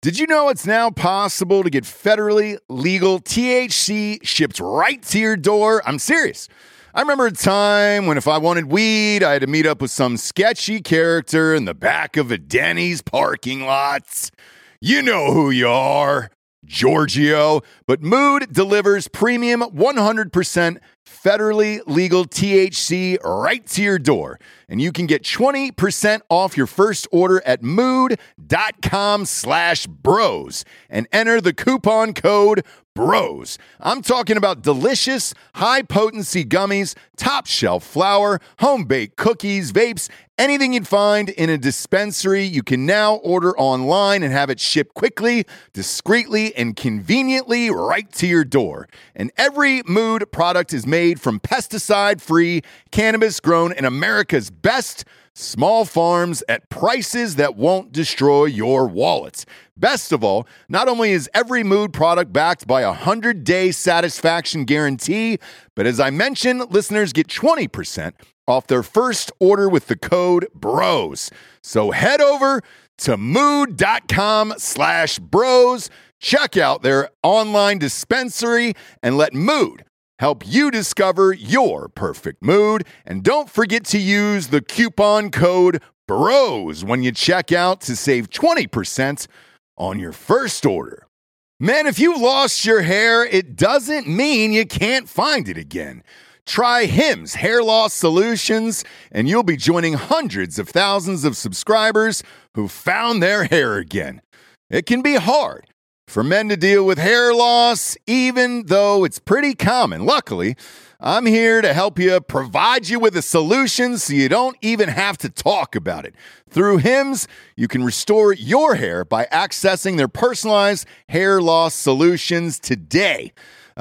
Did you know it's now possible to get federally legal THC shipped right to your door? I'm serious. I remember a time when if I wanted weed, I had to meet up with some sketchy character in the back of a Denny's parking lot. You know who you are, Giorgio. But Mood delivers premium 100% federally legal THC right to your door. And you can get 20% off your first order at mood.com/bros and enter the coupon code BROS. I'm talking about delicious, high-potency gummies, top-shelf flour, home-baked cookies, vapes, anything you'd find in a dispensary. You can now order online and have it shipped quickly, discreetly, and conveniently right to your door. And every Mood product is made from pesticide-free cannabis grown in America's best small farms at prices that won't destroy your wallets. Best of all, not only is every Mood product backed by a 100-day satisfaction guarantee, but as I mentioned, listeners get 20% off their first order with the code BROS. So head over to mood.com/bros, check out their online dispensary, and let Mood help you discover your perfect mood. And don't forget to use the coupon code BROS when you check out to save 20% on your first order. Man, if you've lost your hair, it doesn't mean you can't find it again. Try Hims Hair Loss Solutions, and you'll be joining hundreds of thousands of subscribers who found their hair again. It can be hard for men to deal with hair loss, even though it's pretty common. Luckily, I'm here to help you, provide you with a solution so you don't even have to talk about it. Through Hims, you can restore your hair by accessing their personalized hair loss solutions today.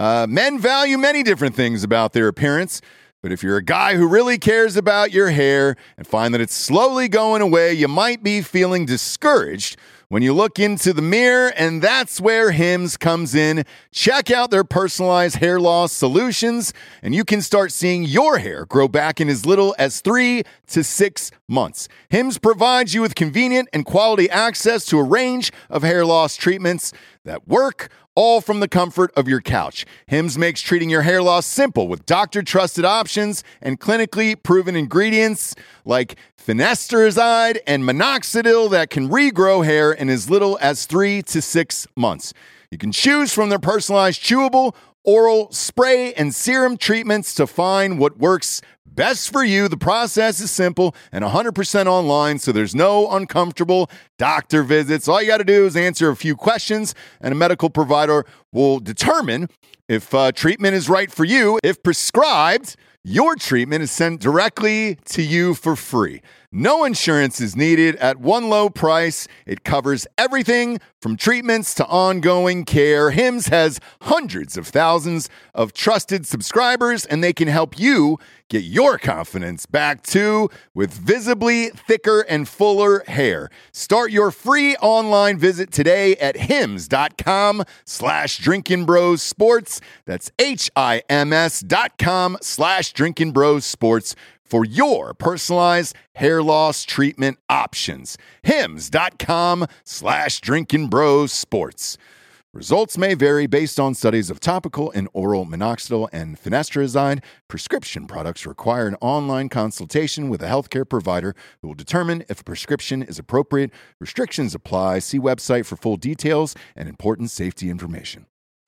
Men value many different things about their appearance, but if you're a guy who really cares about your hair and find that it's slowly going away, you might be feeling discouraged when you look into the mirror, and that's where Hims comes in. Check out their personalized hair loss solutions, and you can start seeing your hair grow back in as little as 3 to 6 months. Hims provides you with convenient and quality access to a range of hair loss treatments that work, all from the comfort of your couch. Hims makes treating your hair loss simple with doctor-trusted options and clinically proven ingredients like finasteride and minoxidil that can regrow hair in as little as 3 to 6 months. You can choose from their personalized chewable, oral, spray, and serum treatments to find what works best for you. The process is simple and 100% online, so there's no uncomfortable doctor visits. All you got to do is answer a few questions, and a medical provider will determine if treatment is right for you. If prescribed, your treatment is sent directly to you for free. No insurance is needed at one low price. It covers everything from treatments to ongoing care. Hims has hundreds of thousands of trusted subscribers, and they can help you get your confidence back too with visibly thicker and fuller hair. Start your free online visit today at hims.com/drinkingbrosports. That's HIMS.com/drinkingbrosports for your personalized hair loss treatment options. hims.com/drinkingbrosports. Results may vary based on studies of topical and oral minoxidil and finasteride. Prescription products require an online consultation with a healthcare provider who will determine if a prescription is appropriate. Restrictions apply. See website for full details and important safety information.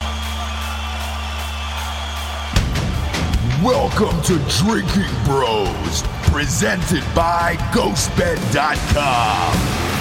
Welcome to Drinking Bros, presented by GhostBed.com.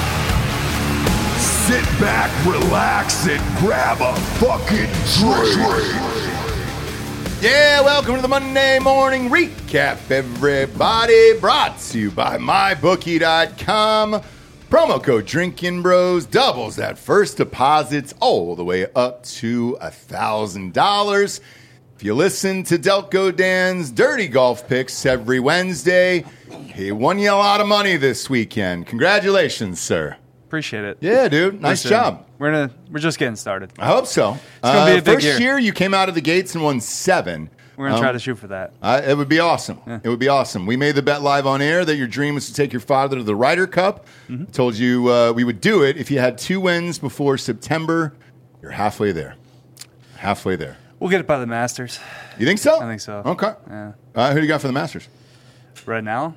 Sit back, relax, and grab a fucking drink. Yeah, welcome to the Monday Morning Recap, everybody. Brought to you by MyBookie.com. Promo code Drinking Bros doubles that first deposits all the way up to $1,000. If you listen to Delco Dan's Dirty Golf Picks every Wednesday, he won you a lot of money this weekend. Congratulations, sir. Appreciate it. Yeah, dude. Nice job. We're just getting started. I hope so. It's gonna be a big first year you came out of the gates and won 7. We're gonna try to shoot for that. It would be awesome. Yeah. It would be awesome. We made the bet live on air that your dream was to take your father to the Ryder Cup. Told you we would do it if you had 2 wins before September. You're halfway there. Halfway there. We'll get it by the Masters. You think so? I think so. Okay. Yeah. Who do you got for the Masters? Right now?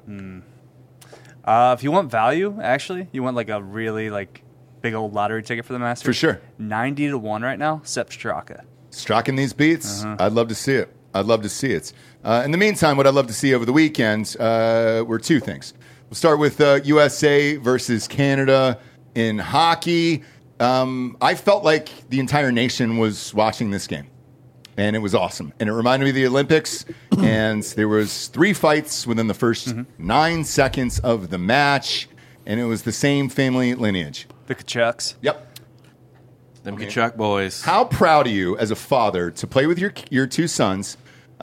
If you want value, actually, you want like a really like big old lottery ticket for the Masters. For sure. 90-1 right now, Sepp Straka. Striking these beats? I'd love to see it. I'd love to see it. In the meantime, what I'd love to see over the weekend were 2 things. We'll start with USA versus Canada in hockey. I felt like the entire nation was watching this game, and it was awesome. And it reminded me of the Olympics, and there was 3 fights within the first 9 seconds of the match, and it was the same family lineage. The Tkachuks. Yep. Them Tkachuk boys. How proud are you as a father to play with your 2 sons?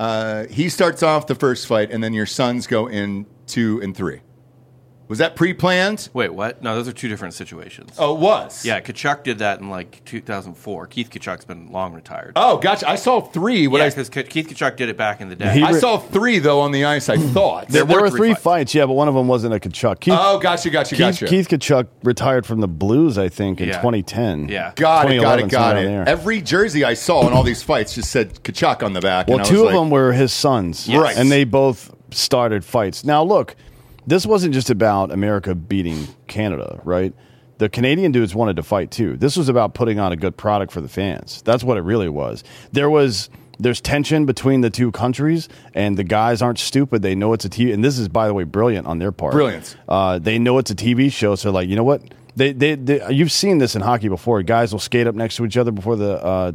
He starts off the first fight, and then your sons go in 2 and 3. Was that pre-planned? Wait, what? No, those are 2 different situations. Oh, it was? Yeah, Tkachuk did that in like 2004. Keith Tkachuk's been long retired. Oh, gotcha. I saw 3. Because Keith Tkachuk did it back in the day. I saw 3, though, on the ice, I thought. There were 3 fights, yeah, but one of them wasn't a Tkachuk. Gotcha. Keith Tkachuk retired from the Blues, I think, in 2010. Yeah. Got it. There. Every jersey I saw in all these fights just said Tkachuk on the back. Well, 2 of them were his sons. Yes. Right. And they both started fights. Now, look, this wasn't just about America beating Canada, right? The Canadian dudes wanted to fight, too. This was about putting on a good product for the fans. That's what it really was. There's tension between the 2 countries, and the guys aren't stupid. They know it's a TV, and this is, by the way, brilliant on their part. Brilliant. They know it's a TV show, so like, you know what? You've seen this in hockey before. Guys will skate up next to each other before the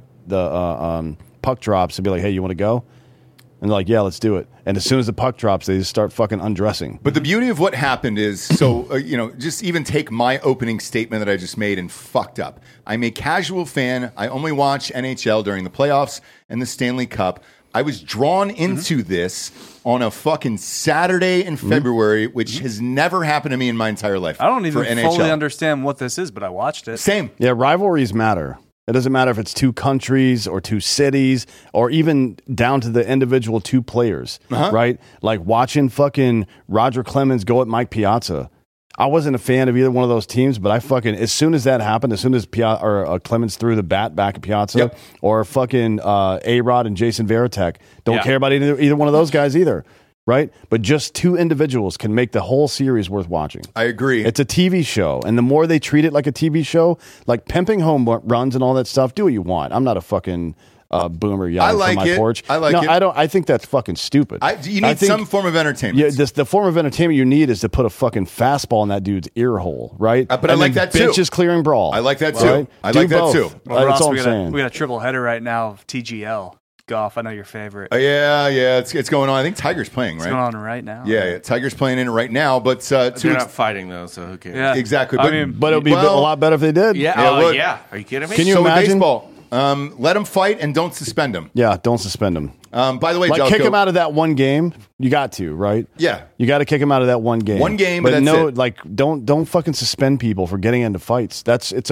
puck drops and be like, "Hey, you want to go?" And they're like, yeah, let's do it. And as soon as the puck drops, they just start fucking undressing. But the beauty of what happened is, just even take my opening statement that I just made and fucked up. I'm a casual fan. I only watch NHL during the playoffs and the Stanley Cup. I was drawn into this on a fucking Saturday in February, which has never happened to me in my entire life. I don't even fully understand what this is, but I watched it. Same. Yeah, rivalries matter. It doesn't matter if it's 2 countries or 2 cities or even down to the individual 2 players, right? Like watching fucking Roger Clemens go at Mike Piazza. I wasn't a fan of either one of those teams, but I fucking, as soon as that happened, as soon as Clemens threw the bat back at Piazza, or fucking A-Rod and Jason Varitek, don't care about either one of those guys either. Right? But just 2 individuals can make the whole series worth watching. I agree. It's a TV show. And the more they treat it like a TV show, like pimping home runs and all that stuff, do what you want. I'm not a fucking boomer yelling from my porch. I like it. I think that's fucking stupid. You need some form of entertainment. Yeah, the form of entertainment you need is to put a fucking fastball in that dude's ear hole, right? But I like that too. Bitches clearing brawl. I like that too. Right? I like that too. Well, That's Ross, all I'm saying. We got a triple header right now of TGL. Golf, I know your favorite. Yeah, it's going on. I think Tiger's playing, right? It's going on right now. Yeah, Tiger's playing in it right now, but they're not fighting though, so who cares? Yeah. Exactly. But it would be a lot better if they did. Yeah. Are you kidding me? Can you so imagine? With baseball, let them fight and don't suspend them. Yeah, don't suspend them. By the way, like kick him out of that one game. You got to, right? Yeah, you got to kick him out of that one game. One game, but that's no, it. like don't fucking suspend people for getting into fights. It's 2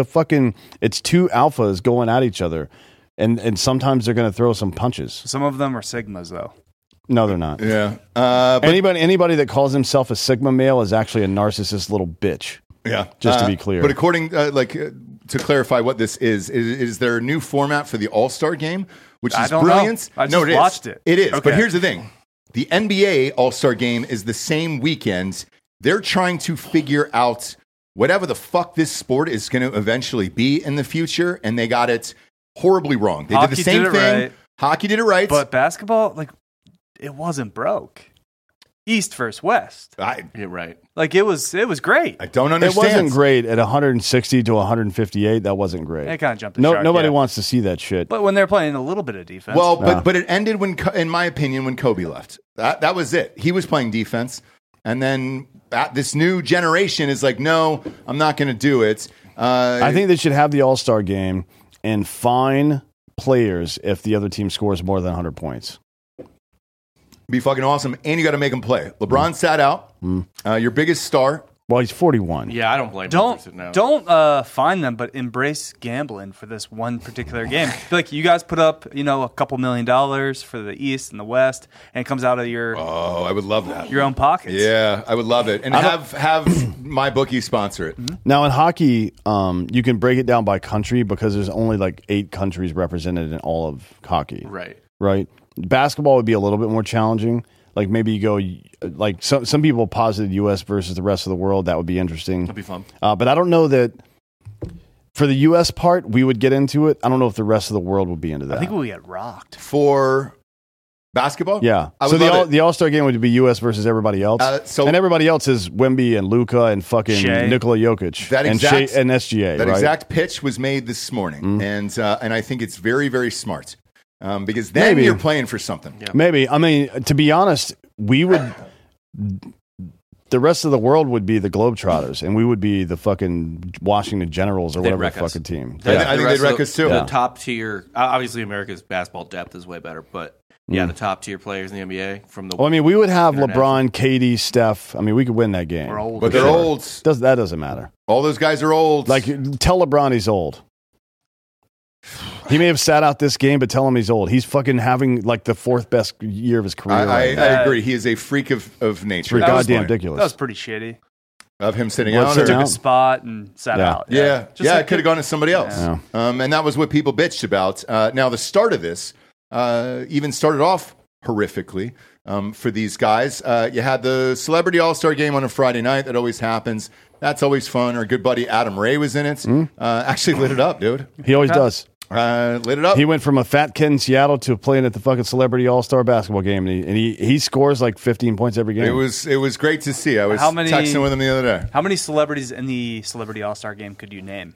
alphas going at each other. And sometimes they're going to throw some punches. Some of them are Sigmas, though. No, they're not. Yeah. Anybody that calls himself a Sigma male is actually a narcissist little bitch. Yeah. Just to be clear. But according, to clarify what this is there a new format for the All-Star game, which is brilliant? I just watched it. It is. Okay. But here's the thing. The NBA All-Star game is the same weekend. They're trying to figure out whatever the fuck this sport is going to eventually be in the future, and they got it horribly wrong. They did the same thing. Right. Hockey did it right. But basketball, it wasn't broke. East versus West. You're right. It was great. I don't understand. It wasn't great at 160 to 158. That wasn't great. It kind of jumped the shark. Nobody wants to see that shit. But when they're playing a little bit of defense. Well, but it ended in my opinion, when Kobe left. That was it. He was playing defense. And then this new generation is like, no, I'm not going to do it. I think they should have the All-Star game and fine players if the other team scores more than 100 points. Be fucking awesome. And you got to make them play. LeBron sat out. Your biggest star Well, he's 41. Yeah, I don't blame him for sitting out. Don't fine them, but embrace gambling for this one particular game. I feel like you guys put up, a couple $1 million for the East and the West, and it comes out of your I would love that. your own pockets. Yeah, I would love it. And have my bookie sponsor it. Now in hockey, you can break it down by country because there's only like 8 countries represented in all of hockey. Right. Basketball would be a little bit more challenging. Like maybe you go like some people posited U.S. versus the rest of the world. That would be interesting. That'd be fun. But I don't know that for the U.S. part we would get into it. I don't know if the rest of the world would be into that. I think we get rocked. For basketball? Yeah. I So would love it. the All-Star game would be U.S. versus everybody else. And everybody else is Wemby and Luka and fucking Shea. Nikola Jokic That and exact- Shea and SGA. That right? exact pitch was made this morning, and I think it's very, very smart because then Maybe. you're playing for something. Yeah. Maybe. I mean, to be honest, we would. The rest of the world would be the Globetrotters, and we would be the fucking Washington Generals or They'd whatever wreck the us. fucking team. I think The they'd rest wreck of us too. The top tier, obviously America's basketball depth is way better, but the top tier players in the NBA from the Well, I mean, we would have International. LeBron, KD, Steph. I mean, we could win that game. We're old. But they're old. That doesn't matter. All those guys are old. Like, tell LeBron he's old. He may have sat out this game, but tell him he's old. He's fucking having like the 4th best year of his career. I right now. agree. He is a freak of nature. It's That was goddamn funny. ridiculous. That was pretty shitty. Of him sitting What, out. sitting or- out? A spot and sat Yeah. out. Yeah, Just yeah, like it could have gone to somebody else. Yeah. And that was what people bitched about. Now, the start of this even started off horrifically for these guys. You had the Celebrity All-Star Game on a Friday night. That always happens. That's always fun. Our good buddy Adam Ray was in it. Actually lit it up, dude. He always does. Lit it up. He went from a fat kid in Seattle to playing at the fucking Celebrity All-Star basketball game, and he scores like 15 points every game. It was great to see. I was How many- texting with him the other day. How many celebrities in the Celebrity All-Star game could you name?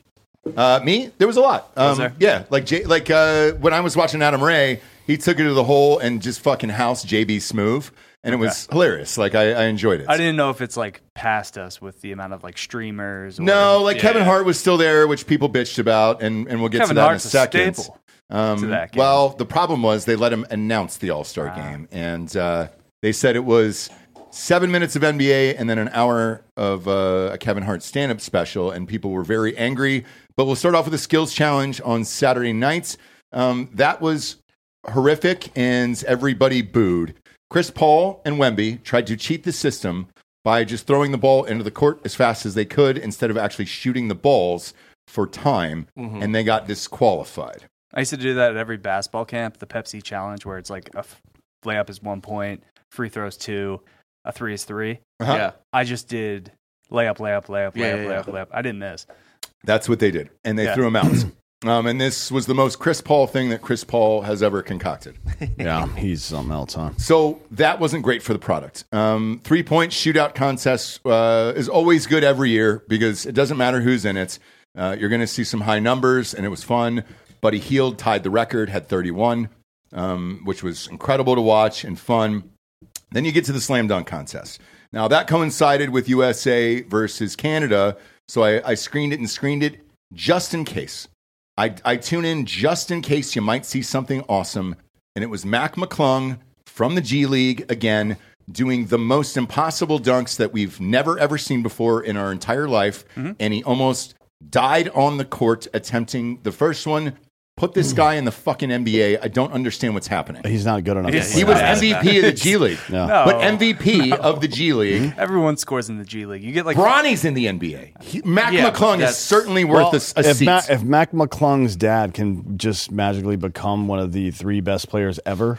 Me? There was a lot. Was there? Yeah, like when I was watching Adam Ray, he took it to the hole and just fucking house JB Smoove, and it was hilarious. Like I enjoyed it. I didn't know if it's like past us with the amount of like streamers. Or, No, like Yeah, Kevin yeah. Hart was still there, which people bitched about, and we'll get Kevin to that Hart's in a second. staple to that game. Well, the problem was they let him announce the All-Star game, and they said it was 7 minutes of NBA and then an hour of a Kevin Hart stand-up special, and people were very angry. But we'll start off with a skills challenge on Saturday nights. That was horrific, and everybody booed. Chris Paul and Wemby tried to cheat the system by just throwing the ball into the court as fast as they could instead of actually shooting the balls for time, and they got disqualified. I used to do that at every basketball camp, the Pepsi challenge, where it's like a layup is 1 point, free throws 2, a 3 is 3. Yeah. I just did layup. Yeah. I didn't miss. That's what they did, and they threw him out. And this was the most Chris Paul thing that Chris Paul has ever concocted. Yeah, he's something else, huh? So that wasn't great for the product. 3-point shootout contest is always good every year because it doesn't matter who's in it. You're going to see some high numbers, and it was fun. Buddy Hield tied the record, had 31, which was incredible to watch and fun. Then you get to the slam dunk contest. Now, that coincided with USA versus Canada, so I screened it just in case. I tune in just in case you might see something awesome. And it was Mac McClung from the G League again, doing the most impossible dunks that we've never, ever seen before in our entire life. And he almost died on the court attempting the first one. Put this guy in the fucking NBA. I don't understand what's happening. He's not good enough. He's- to He play was that. MVP of the G League. Yeah. No. But MVP of the G League. Everyone scores in the G League. You get like Bronny's in the NBA. Mac Yeah, McClung is that's- certainly worth a if seat. if Mac McClung's dad can just magically become one of the 3 best players ever,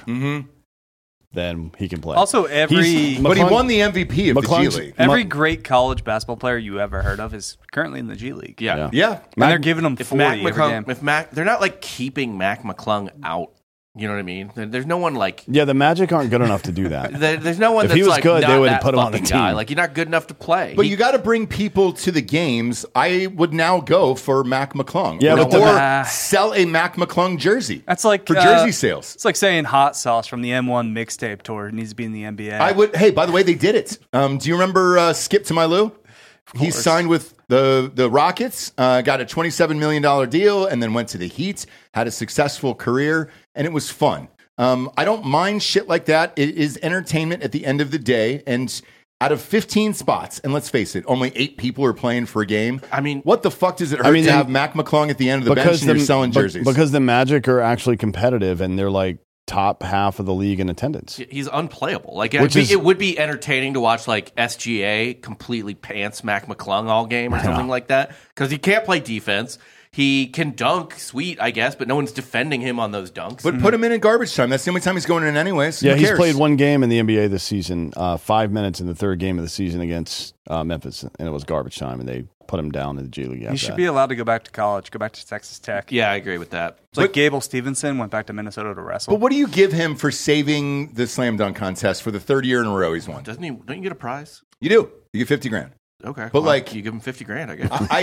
then he can play. Also, every But he McClung- won the MVP of the G McClung's- League. every great college basketball player you ever heard of is currently in the G League. Yeah. Yeah. And they're giving them If 40 Mac every McClung, game. if Mac, they're not like keeping Mac McClung out. You know what I mean? There's no one like. Yeah, the Magic aren't good enough to do that. There's no one If that's he was like good, not they would that put him on the fucking guy. team. Like you're not good enough to play. But you got to bring people to the games. I would now go for Mac McClung. Yeah, but or sell a Mac McClung jersey. That's like for jersey sales. It's like saying Hot Sauce from the M1 mixtape tour needs to be in the NBA. I would. Hey, by the way, they did it. Do you remember Skip to My Lou? He signed with the Rockets, got a $27 million deal, and then went to the Heat. Had a successful career, and it was fun. I don't mind shit like that. It is entertainment at the end of the day, and out of 15 spots, and let's face it, only 8 people are playing for a game. I mean, what the fuck does it hurt to have Mac McClung at the end of the bench and you're selling jerseys? Because the Magic are actually competitive and they're like top half of the league in attendance. He's unplayable. Like it would be entertaining to watch like SGA completely pants Mac McClung all game or something like that because he can't play defense. He can dunk, sweet, I guess, but no one's defending him on those dunks. But put him in garbage time. That's the only time he's going in anyways. Yeah, he's played one game in the NBA this season, 5 minutes in the third game of the season against Memphis, and it was garbage time, and they put him down in the G League. He should be allowed to go back to college, go back to Texas Tech. Yeah, I agree with that. It's like Gable Stevenson went back to Minnesota to wrestle. But what do you give him for saving the slam dunk contest for the third year in a row he's won? Don't you get a prize? You do. You get $50,000. Okay, but like you give him $50,000, I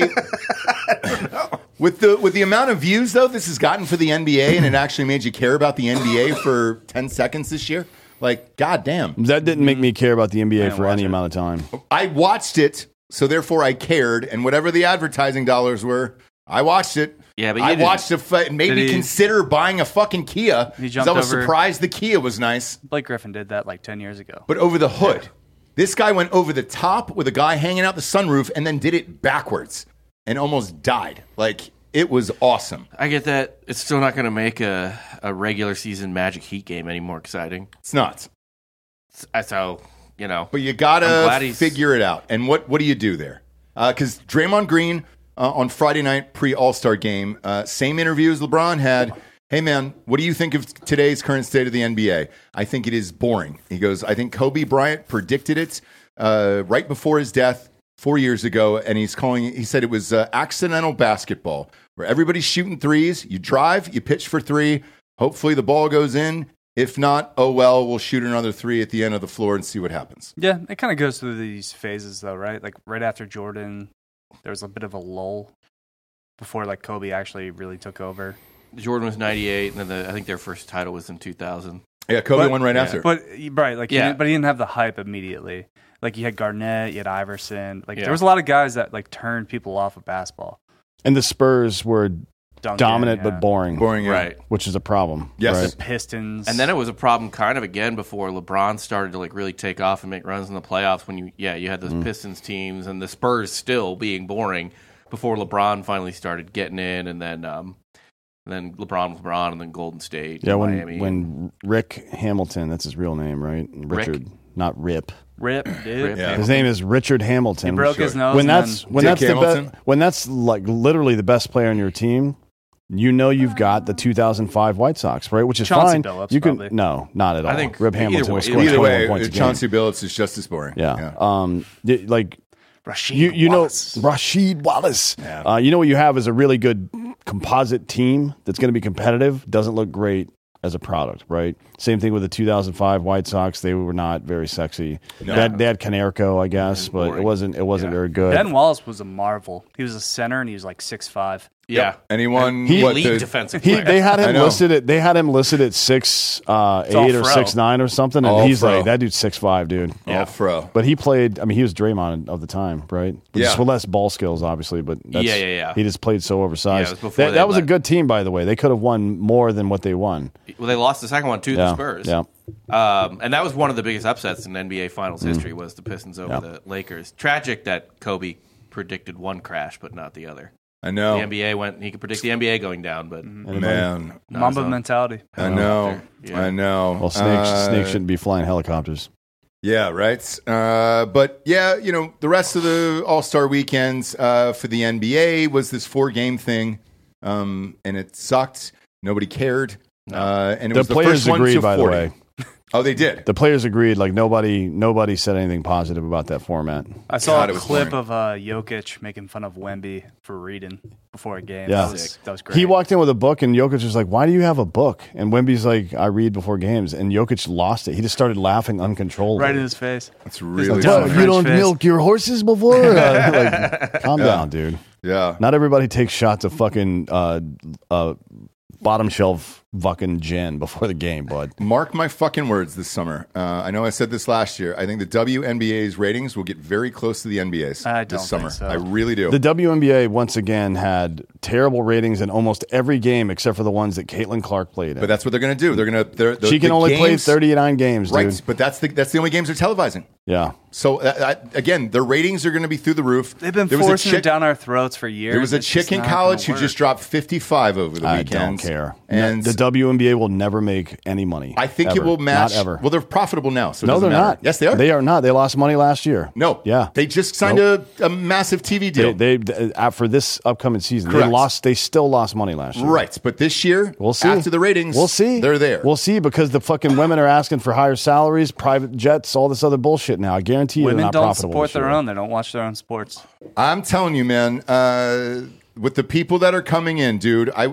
guess. With the amount of views though this has gotten for the NBA, and it actually made you care about the NBA for 10 seconds this year. Like, goddamn, that didn't make me care about the NBA for any amount of time. I watched it, so therefore I cared, and whatever the advertising dollars were, I watched it. Yeah, but I watched it. Made me consider buying a fucking Kia. I was surprised the Kia was nice. Blake Griffin did that like 10 years ago. But over the hood. This guy went over the top with a guy hanging out the sunroof and then did it backwards and almost died. Like, it was awesome. I get that. It's still not going to make a regular season Magic Heat game any more exciting. It's not. So, you know. But you got to figure it out. And what do you do there? Because Draymond Green on Friday night pre-All-Star game, same interview as LeBron had. Hey, man, what do you think of today's current state of the NBA? I think it is boring. He goes, I think Kobe Bryant predicted it right before his death 4 years ago, and he said it was accidental basketball, where everybody's shooting threes. You drive, you pitch for three. Hopefully the ball goes in. If not, oh well, we'll shoot another three at the end of the floor and see what happens. Yeah, it kind of goes through these phases, though, right? Like right after Jordan, there was a bit of a lull before like Kobe actually really took over. Jordan was 98, and then I think their first title was in 2000. Yeah, Kobe won right after. But right, like but he didn't have the hype immediately. Like you had Garnett, you had Iverson. Like there was a lot of guys that like turned people off of basketball. And the Spurs were Duncan, dominant but boring. Boring, right? Which is a problem. Yes, right? The Pistons, and then it was a problem kind of again before LeBron started to like really take off and make runs in the playoffs. When you had those Pistons teams and the Spurs still being boring before LeBron finally started getting in, and then LeBron, and then Golden State. Yeah, Miami. when Rick Hamilton, that's his real name, right? Richard, not Rip. Rip, dude. Yeah. His name is Richard Hamilton. He broke his nose. When that's like literally the best player on your team, you know you've got the 2005 White Sox, right? Which is Chauncey fine. Billups, you can probably. No, not at all. I think Rip Hamilton was scoring either 21 way, points a game. Chauncey Billups is just as boring. Yeah. Like Rasheed Wallace. know Rasheed Wallace. Yeah. You know what you have is a really good composite team that's going to be competitive. Doesn't look great as a product, right? Same thing with the 2005 White Sox. They were not very sexy. No. They had Canerco, I guess, but boring. it wasn't very good. Ben Wallace was a marvel. He was a center and he was like 6'5". Yeah, And he won elite defensive player. They had him know. listed at 6'8" or 6'9" or something, and All he's fro. like, that dude's 6'5", dude. All fro. But he played. I mean, he was Draymond of the time, right? Yeah. Just with less ball skills, obviously. But that's, Yeah. He just played so oversized. Yeah, it was before that was a they good team, by the way. They could have won more than what they won. Well, they lost the second one to the Spurs. Yeah. And that was one of the biggest upsets in NBA Finals history was the Pistons over the Lakers. Tragic that Kobe predicted one crash but not the other. I know. The NBA he could predict the NBA going down, but Man. Mamba mentality. I know. Yeah. I know. Well, snakes shouldn't be flying helicopters. Yeah, right. But yeah, the rest of the All-Star weekends for the NBA was this 4-game thing, and it sucked. Nobody cared. And it was the players first one agreed, to by 40. the way. Oh, they did. The players agreed. Like nobody said anything positive about that format. I saw God, it a was clip boring. of Jokic making fun of Wemby for reading before a game. Yeah. That was great. He walked in with a book, and Jokic was like, "Why do you have a book?" And Wemby's like, "I read before games." And Jokic lost it. He just started laughing uncontrollably. right in his face. That's really Dumb funny. French You don't face. milk your horses before? Calm down, dude. Yeah. Not everybody takes shots of fucking bottom shelf fucking gin before the game, bud. Mark my fucking words this summer. I know I said this last year. I think the WNBA's ratings will get very close to the NBA's this summer. Think so. I really do. The WNBA, once again, had terrible ratings in almost every game except for the ones that Caitlin Clark played in. But that's what they're going to do. They're going to. She can only play 39 games, dude. Right, but that's the only games they're televising. Yeah. So, again, their ratings are going to be through the roof. They've been forcing it down our throats for years. There was a chick in college who just dropped 55 over the weekend. I don't care. And the WNBA will never make any money. I think it will match. Not ever. Well, they're profitable now. So no, they're matter. not. Yes, they are. They are not. They lost money last year. No. Yeah. They just signed a massive TV deal. They for this upcoming season. Correct. They still lost money last year. Right. But this year, we'll see. After the ratings, we'll see. They're there. We'll see because the fucking women are asking for higher salaries, private jets, all this other bullshit now. I guarantee you women they're not don't profitable support this year. their own. They don't watch their own sports. I'm telling you, man, with the people that are coming in, dude, I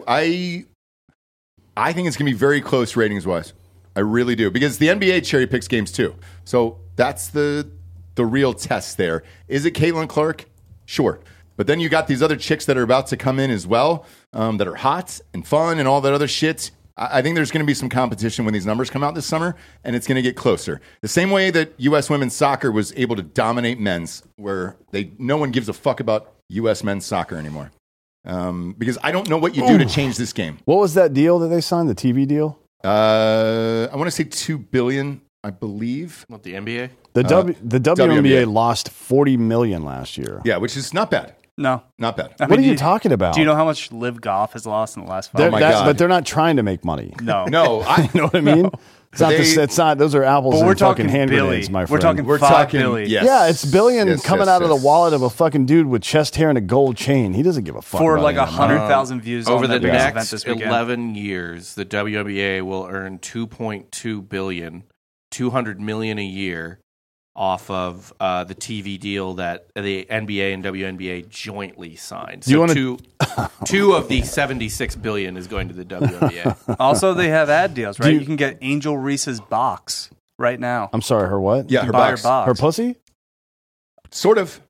think it's going to be very close ratings-wise. I really do. Because the NBA cherry picks games too. So that's the real test there. Is it Caitlin Clark? Sure. But then you got these other chicks that are about to come in as well, that are hot and fun and all that other shit. I think there's going to be some competition when these numbers come out this summer, and it's going to get closer. The same way that U.S. women's soccer was able to dominate men's, where no one gives a fuck about U.S. men's soccer anymore. Because I don't know what you do to change this game. What was that deal that they signed, the TV deal? I want to say $2 billion, I believe. What, the NBA? The WNBA lost $40 million last year. Yeah, which is not bad. No. Not bad. What are you talking about? Do you know how much Liv Golf has lost in the last 5 years? God. But they're not trying to make money. No. No. You know what I mean? It's not. Those are apples But we're and fucking talking hand Billy. grenades, my friend. We're talking $5 billion. Yes. Yeah, it's billion Yes, coming yes, out of the yes. wallet of a fucking dude with chest hair and a gold chain. He doesn't give a fuck For about like any of that. 100,000 views Over on the the event next this weekend. 11 years, the WNBA will earn $2.2 billion, $200 million a year off of the TV deal that the NBA and WNBA jointly signed. So two of the $76 billion is going to the WNBA. Also, they have ad deals, right? You can get Angel Reese's box right now. I'm sorry, her what? Yeah, her Buy box. her box. Her pussy? Sort of.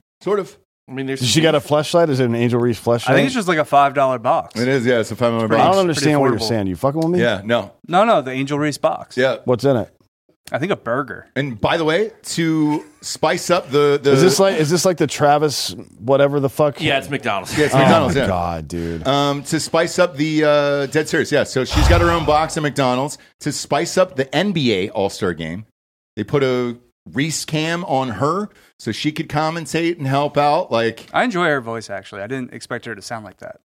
I mean, there's Does she got a fleshlight? Is it an Angel Reese fleshlight? I think it's just like a $5 box. It is, yeah. It's a $5 million I box. don't understand what you're affordable. saying. You fucking with me? Yeah, no. No, the Angel Reese box. Yeah. What's in it? I think a burger. And by the way, to spice up the Is this like the Travis whatever the fuck? Yeah, it's McDonald's. Yeah, it's Oh McDonald's, my yeah. God, dude. To spice up the dead serious, yeah. So she's got her own box at McDonald's. To spice up the NBA All-Star Game, they put a Reese cam on her so she could commentate and help out. Like, I enjoy her voice, actually. I didn't expect her to sound like that.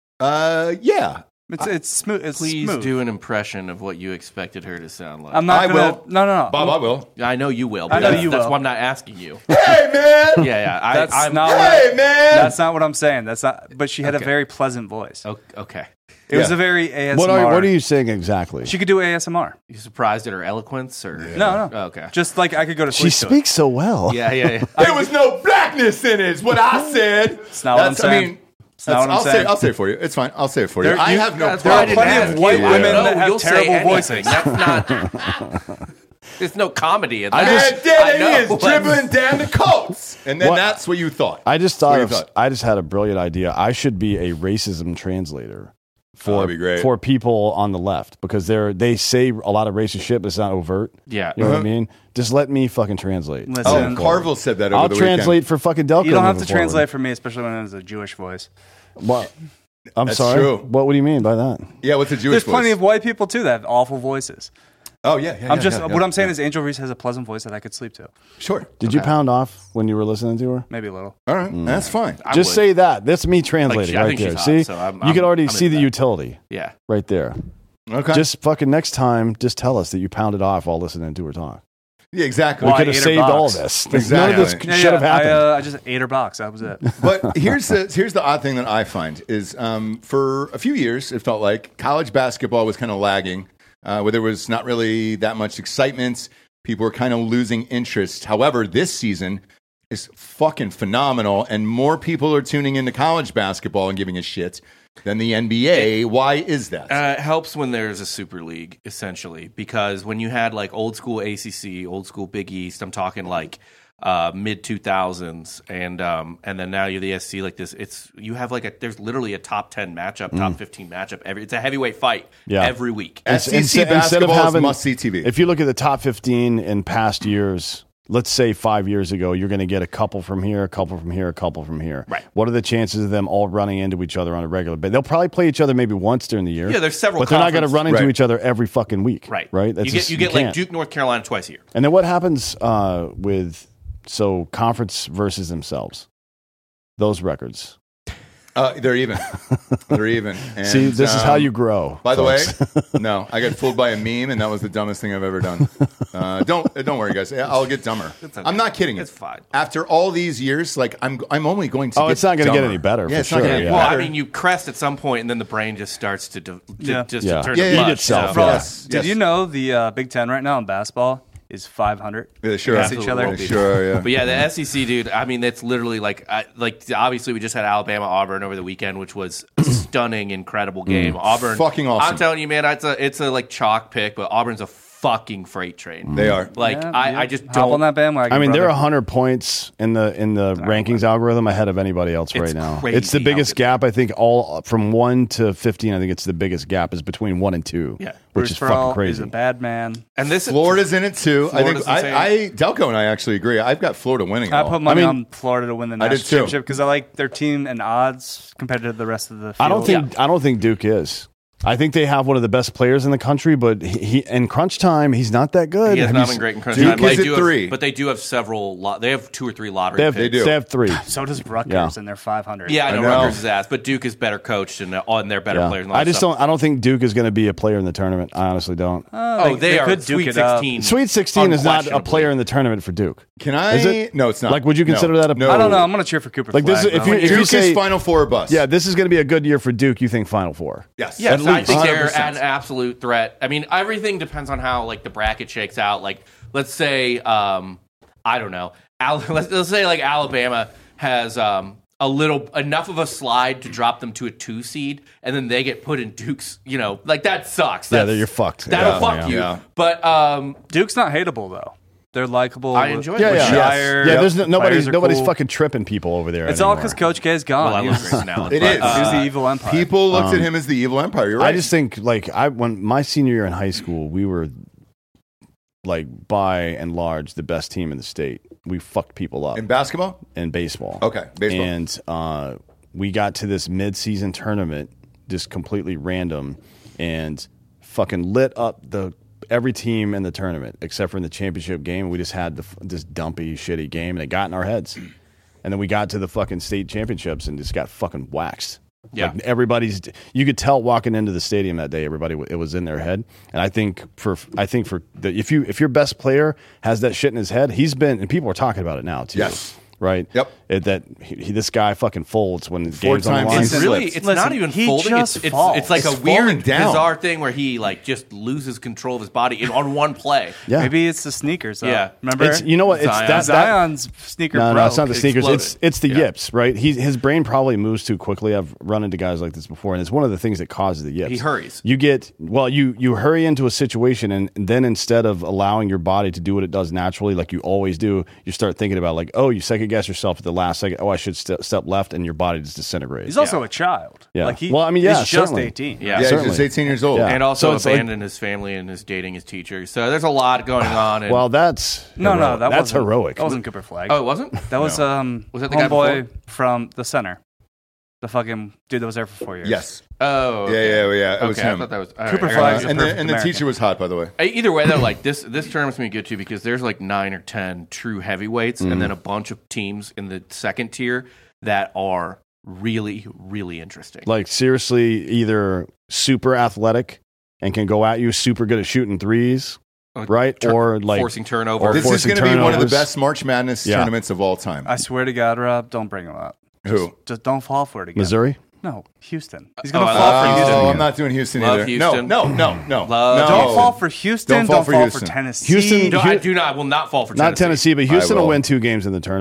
yeah. It's smooth. It's Please smooth. do an impression of what you expected her to sound like. I'm not I gonna, will. No. Bob, I will. I know you will. I know you That's will. why I'm not asking you. Hey, man. Yeah. That's I'm not Hey, what, man. That's not what I'm saying. That's not. But she had a Okay. very pleasant voice. Okay. It was Yeah. a very ASMR. What are you saying exactly? She could do ASMR. You surprised at her eloquence, or No. Oh, okay. Just like I could go to She sleep to speaks so well. Yeah. There was no blackness in it, is what I said. It's not what I'm saying. I mean, It's not what I'm saying. I'll say it for you. It's fine. I'll say it for you. There- I you- have no That's There why are I didn't plenty of ask white you. women No, that have you'll say terrible anything. voices. That's not. There's no comedy in that. And then he is know. dribbling down the coats. And then What? that's what you thought. I just What thought do you of, thought? I just had a brilliant idea. I should be a racism translator for that'd be great. for people on the left because they say a lot of racist shit, but it's not overt. Yeah. You know what I mean? Just let me fucking translate. Listen, Oh, Carvel said that over I'll the translate for fucking Delco. you don't have to moving forward. translate for me, especially when it's a Jewish voice. What? I'm That's sorry. true. What do you mean by that? weekend. Yeah, what's a Jewish There's plenty voice? of white people too that have awful voices. Oh, yeah. What I'm saying is Angel Reese has a pleasant voice that I could sleep to. Sure. Did you pound off when you were listening to her? Maybe a little. All right. That's fine. I Just would. say that. That's me translating I right think there. she's hot, See, so I'm- you can already I'm see into the that. utility Yeah. right there. Okay. Just fucking next time, just tell us that you pounded off while listening to her talk. yeah, exactly. Well, We I could have ate her saved all box. this. Exactly. None of this Yeah, should have happened. I just ate her box. That was it. But here's the odd thing that I find is for a few years, it felt like college basketball was kind of lagging, where there was not really that much excitement. People were kind of losing interest. However, this season is fucking phenomenal, and more people are tuning into college basketball and giving a shit than the NBA. Why is that? It helps when there's a super league, essentially, because when you had like old school ACC, old school Big East, I'm talking like mid 2000s, and then now you're the SEC like this. You have there's literally a top 10 matchup, top 15 matchup. It's a heavyweight fight every week. SEC basketball is must-see TV. If you look at the top 15 in past years, let's say 5 years ago, you're going to get a couple from here, a couple from here, a couple from here. Right. What are the chances of them all running into each other on a regular basis? They'll probably play each other maybe once during the year. Yeah, there's several, but they're not going to run into Right. each other every fucking week. Right. That's you get like Duke, North Carolina twice a year. And then what happens with conference versus themselves? Those records. They're even. They're even. And, See, this is how you grow. By the way, folks. no, I got fooled by a meme, and that was the dumbest thing I've ever done. Don't worry, guys. I'll get dumber. Okay. I'm not kidding. It's fine. After all these years, I'm only going to. It's not going to get any better. Yeah, for it's sure. not going to get Well, better. I mean, you crest at some point, and then the brain just starts to turn Yeah. to Yeah, mush. you get self. So- Yeah. Yes. Did you know the Big Ten right now in basketball is 500 Yeah, sure. against each other? Absolutely will be. Sure, yeah. But yeah, the SEC, dude. I mean, it's literally obviously we just had Alabama Auburn over the weekend, which was a stunning, incredible game. Auburn, Fucking awesome. I'm telling you, man, it's a chalk pick, but Auburn's a fucking freight train. They are. I just Hop don't. on that bandwagon. I mean, they're brother. 100 points in the rankings algorithm ahead of anybody else right now. crazy It's the how biggest good- gap. I think all from 1 to 15. I think it's the biggest gap is between 1 and 2. Yeah. which Bruce is Pearl fucking crazy. is a bad man. And this Florida's in it too. Florida's I think Delco and I actually agree. I've got Florida winning. I it all. put money I mean, on Florida to win the I did national too. championship because I like their team and odds compared to the rest of the field. I don't think Duke is. I think they have one of the best players in the country, but he in crunch time, he's not that good. He has Have not you been s- great in crunch Duke time. is They at do 3. but they do have several. They have 2 or 3 lottery They have, picks. do. they have 3. So does Rutgers, Yeah. and they're 500. Yeah, I know know. Rutgers is ass, but Duke is better coached and they're better Yeah. players. And all I that just stuff. don't. I don't think Duke is going to be a player in the tournament. I honestly don't. They are could duke Sweet it up. 16. Sweet 16 is not a unquestionably. player in the tournament for Duke. Can I? Is it? No, it's not. Like, would you consider that a- No. I don't know. I'm going to cheer for Cooper Like, this Flag, is- if though. you- Duke say- is Final Four or bust. Yeah, this is going to be a good year for Duke. You think Final Four? Yes. Yes, At I least. think they're 100%. an absolute threat. I mean, everything depends on how the bracket shakes out. Like, let's say, I don't know. Let's say Alabama has enough of a slide to drop them to a 2 seed, and then they get put in Duke's. That sucks. Yeah, you're fucked. That'll Yeah, fuck you. yeah. But Duke's not hateable though. They're likable. I enjoy Yeah, it. yeah. Shire. Yeah, there's Players are nobody's cool. fucking tripping people over there. It's all anymore. because Coach K is gone. Well, I He love was- Grayson Allen. It but, is. He was the evil empire. People looked at him as the evil empire. You're right. I just think when my senior year in high school, we were by and large the best team in the state. We fucked people up in basketball. in baseball. Okay, baseball. And we got to this mid-season tournament, just completely random, and fucking lit up every team in the tournament except for in the championship game. We just had this dumpy, shitty game, and it got in our heads. And then we got to the fucking state championships and just got fucking waxed. Yeah. Like you could tell walking into the stadium that day, it was in their head. And I think if your best player has that shit in his head, and people are talking about it now too. Yes. Right. Yep. This guy fucking folds when the game's on the times line. he's It's really, slips. it's Listen, not even he folding. just It's falls. like It's a weird, falling down. bizarre thing where he just loses control of his body on one play. Yeah. Maybe it's the sneakers. Though. Yeah. Remember? It's, you know what? It's Zion. that Zion's sneaker. No, broke. it's not the sneakers. exploded. It's the Yeah. yips, right? His brain probably moves too quickly. I've run into guys like this before, and it's one of the things that causes the yips. He hurries. You hurry into a situation, and then instead of allowing your body to do what it does naturally, like you always do, you start thinking about you second guess yourself at the last second. Oh, I should step left, and your body just disintegrates. He's also a child. Yeah. Like Well, I mean, yeah, he's just certainly. 18. Yeah. Yeah, he's certainly. just 18 years old. Yeah. And also So it's like- abandoned his family and is dating his teacher. So there's a lot going on. And, Well, that's No, heroic. that that's wasn't heroic. That wasn't Cooper Flag. oh, it wasn't? that was Was that the guy homeboy before? from the center, the fucking dude that was there for 4 years. Yes. Oh, Yeah. It was Okay, I him. thought that was all Cooper right, I Flag got is it. a And perfect the American. teacher was hot, by the way. Either way, though, this tournament's gonna be good too because there's 9 or 10 true heavyweights, and then a bunch of teams in the second tier that are really, really interesting. Like seriously, either super athletic and can go at you, super good at shooting threes, right? Or like forcing turnover. or This is forcing going to be one of the turnovers. best March Madness Yeah. tournaments of all time. I swear to God, Rob, don't bring him up. Who? Just don't fall for it again. Missouri. No, Houston. He's gonna I fall love for Houston. Oh, again. I'm not doing Houston Love either. Houston. No. Love- No. Don't fall for Houston. Don't fall for Houston. Tennessee. Houston- No, I will not fall for Not Tennessee, but Houston I will will. win 2 games in the tournament.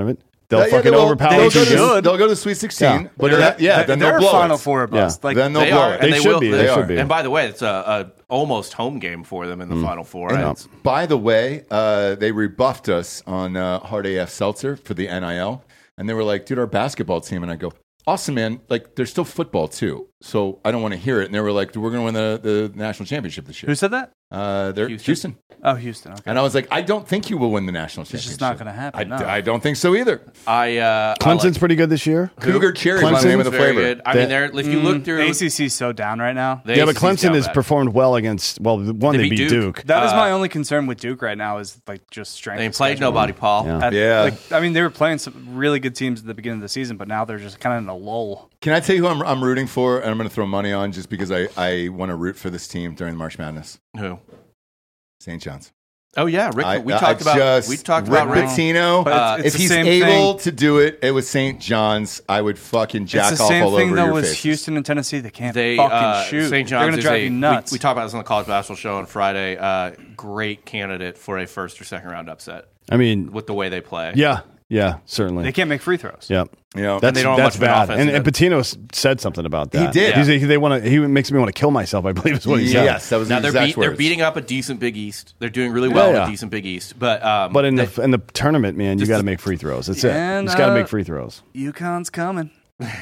they'll fucking overpower. They'll go to the Sweet 16. But then they'll blow Final it. Four bust. Like, then they'll They blow are, it. and They should be. They They are. should be. And by the way, it's a almost home game for them in the Final Four. Yeah. By the way, they rebuffed us on Hard AF Seltzer for the NIL. And they were like, dude, our basketball team. And I go, awesome, man. Like, there's still football, too. So I don't want to hear it. And they were like, we're going to win the national championship this year. who said that? They're Houston. Oh, Houston. Okay. And I was like, I don't think you will win the national championship. It's just not going to happen. No. I don't think so either. Clemson's pretty good this year. Cougar Cherry is the name of the very flavor. good. I mean, if you look through ACC's so down right now. the Yeah, but ACC's Clemson down has bad. performed well against. Well, one they beat Duke. That is my only concern with Duke right now is like just strength. They of played schedule. nobody, Paul. Yeah. Yeah. I mean, they were playing some really good teams at the beginning of the season, but now they're just kind of in a lull. Can I tell you who I'm rooting for? And I'm going to throw money on just because I want to root for this team during March Madness. Who? St. John's. Oh yeah, Rick. We talked Rick about Rick. Pitino. But it's if the he's same able thing. to do it with St. John's, I would fucking jack It's the off same all thing over though your with faces. Houston and Tennessee. They can't They fucking shoot. St. They're John's going to is drive you nuts. We talked about this on the college basketball show on Friday. Great candidate for a first or second round upset I mean, with the way they play. yeah, certainly. They can't make free throws. Yep. You know, That's, they don't have that's much of an bad. offense And Patino said something about that. He did. He makes me want to kill myself, I believe is what he said. yes, that was Now the they're exact words. beating up a decent Big East. They're doing really well in Yeah. a decent Big East. But But in the tournament, man, you got to make free throws. That's it. And, You just got to make free throws. UConn's coming.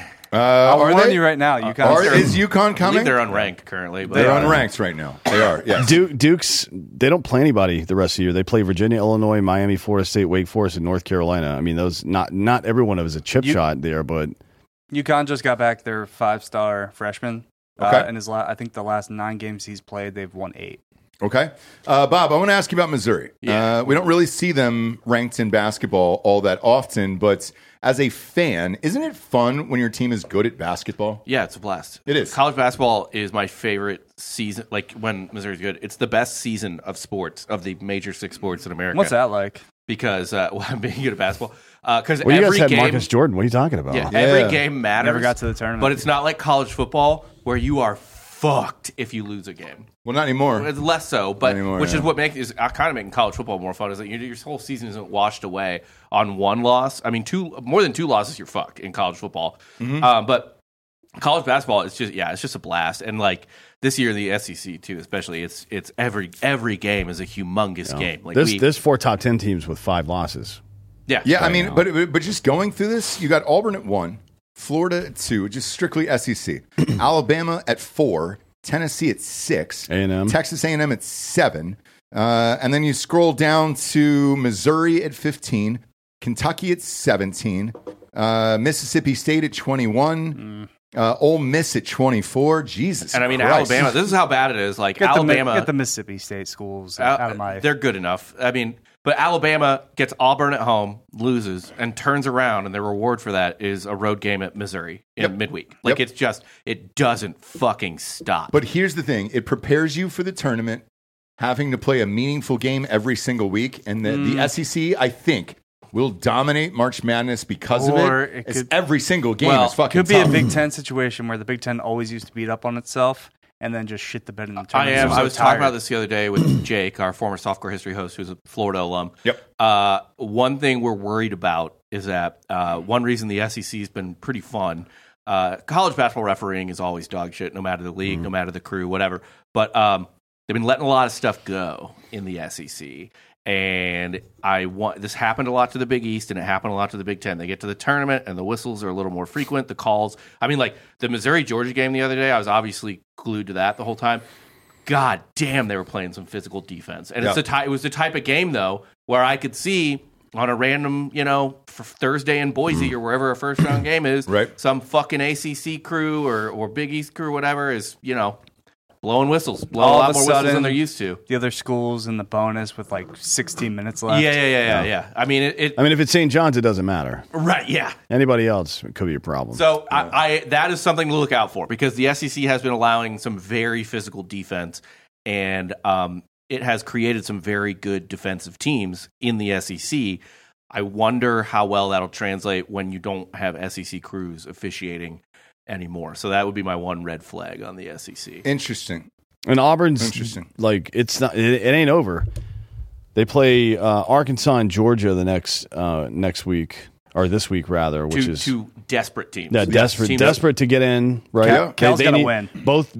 I'll I'll warn you right now. Is UConn I believe coming? they're unranked currently. But They're unranked right now. They are, yes. Duke's, they don't play anybody the rest of the year. They play Virginia, Illinois, Miami, Florida State, Wake Forest, and North Carolina. I mean, those not every one of them is a chip shot there, but UConn just got back their 5-star freshman. Okay. And I think the last 9 games he's played, they've won 8. Okay. Bob, I want to ask you about Missouri. Yeah. We don't really see them ranked in basketball all that often, but as a fan, isn't it fun when your team is good at basketball? Yeah, it's a blast. It is. College basketball is my favorite season. Like when Missouri's good, it's the best season of sports, of the major 6 sports in America. What's that like? Because I'm being good at basketball. Because well, you guys every had game, Marcus Jordan. What are you talking about? yeah, every game matters. Never got to the tournament. But it's not like college football where you are fucked if you lose a game. Well, not anymore. It's less so, but Anymore, which yeah. is what makes kind of making college football more fun. Is that your whole season isn't washed away on one loss. I mean, more than 2 losses, you're fucked in college football. But college basketball, it's just a blast. And like this year in the SEC too, especially, it's every game is a humongous game. Like There's 4 top 10 teams with 5 losses. yeah, Yeah, I mean, but just going through this, you got Auburn at 1, Florida at 2, just strictly SEC. Alabama at 4, Tennessee at 6, A&M. Texas A&M at 7, and then you scroll down to Missouri at 15, Kentucky at 17, Mississippi State at 21, Ole Miss at 24. Jesus, And I mean, Christ. Alabama. This is how bad it is. Like Get Alabama, the Mississippi State schools out of my. they're good enough. I mean, but Alabama gets Auburn at home, loses, and turns around, and their reward for that is a road game at Missouri in midweek. Like it doesn't fucking stop. But here's the thing: it prepares you for the tournament, having to play a meaningful game every single week, and the SEC, I think, will dominate March Madness because Or of it. it It's could- every single game Well, is fucking Could be a tough. Big Ten situation where the Big Ten always used to beat up on itself and then just shit the bed in the tournament. I am. So I was talking tired. about this the other day with Jake, our former softcore history host, who's a Florida alum. Yep. One thing we're worried about is that one reason the SEC has been pretty fun. College basketball refereeing is always dog shit, no matter the league, no matter the crew, whatever. But they've been letting a lot of stuff go in the SEC. And this happened a lot to the Big East, and it happened a lot to the Big Ten. They get to the tournament, and the whistles are a little more frequent. The calls, I mean, like the Missouri-Georgia game the other day, I was obviously glued to that the whole time. God damn, they were playing some physical defense. And it was the type of game, though, where I could see on a random, for Thursday in Boise or wherever a first-round game is, Right. some fucking ACC crew or Big East crew, whatever, is, blowing whistles, blowing All a lot of a more whistles than sudden, they're used to. The other schools in the bonus with like 16 minutes left. Yeah. I mean, I mean, if it's St. John's, it doesn't matter. right, yeah. Anybody else, it could be a problem. So I that is something to look out for because the SEC has been allowing some very physical defense, and it has created some very good defensive teams in the SEC. I wonder how well that'll translate when you don't have SEC crews officiating anymore. So that would be my one red flag on the SEC. Interesting. And Auburn's Interesting. like it's not. It ain't over. They play Arkansas and Georgia the next week. or this week rather, which is two desperate teams. Yeah, desperate to get in. Right, Cal's got to win. Both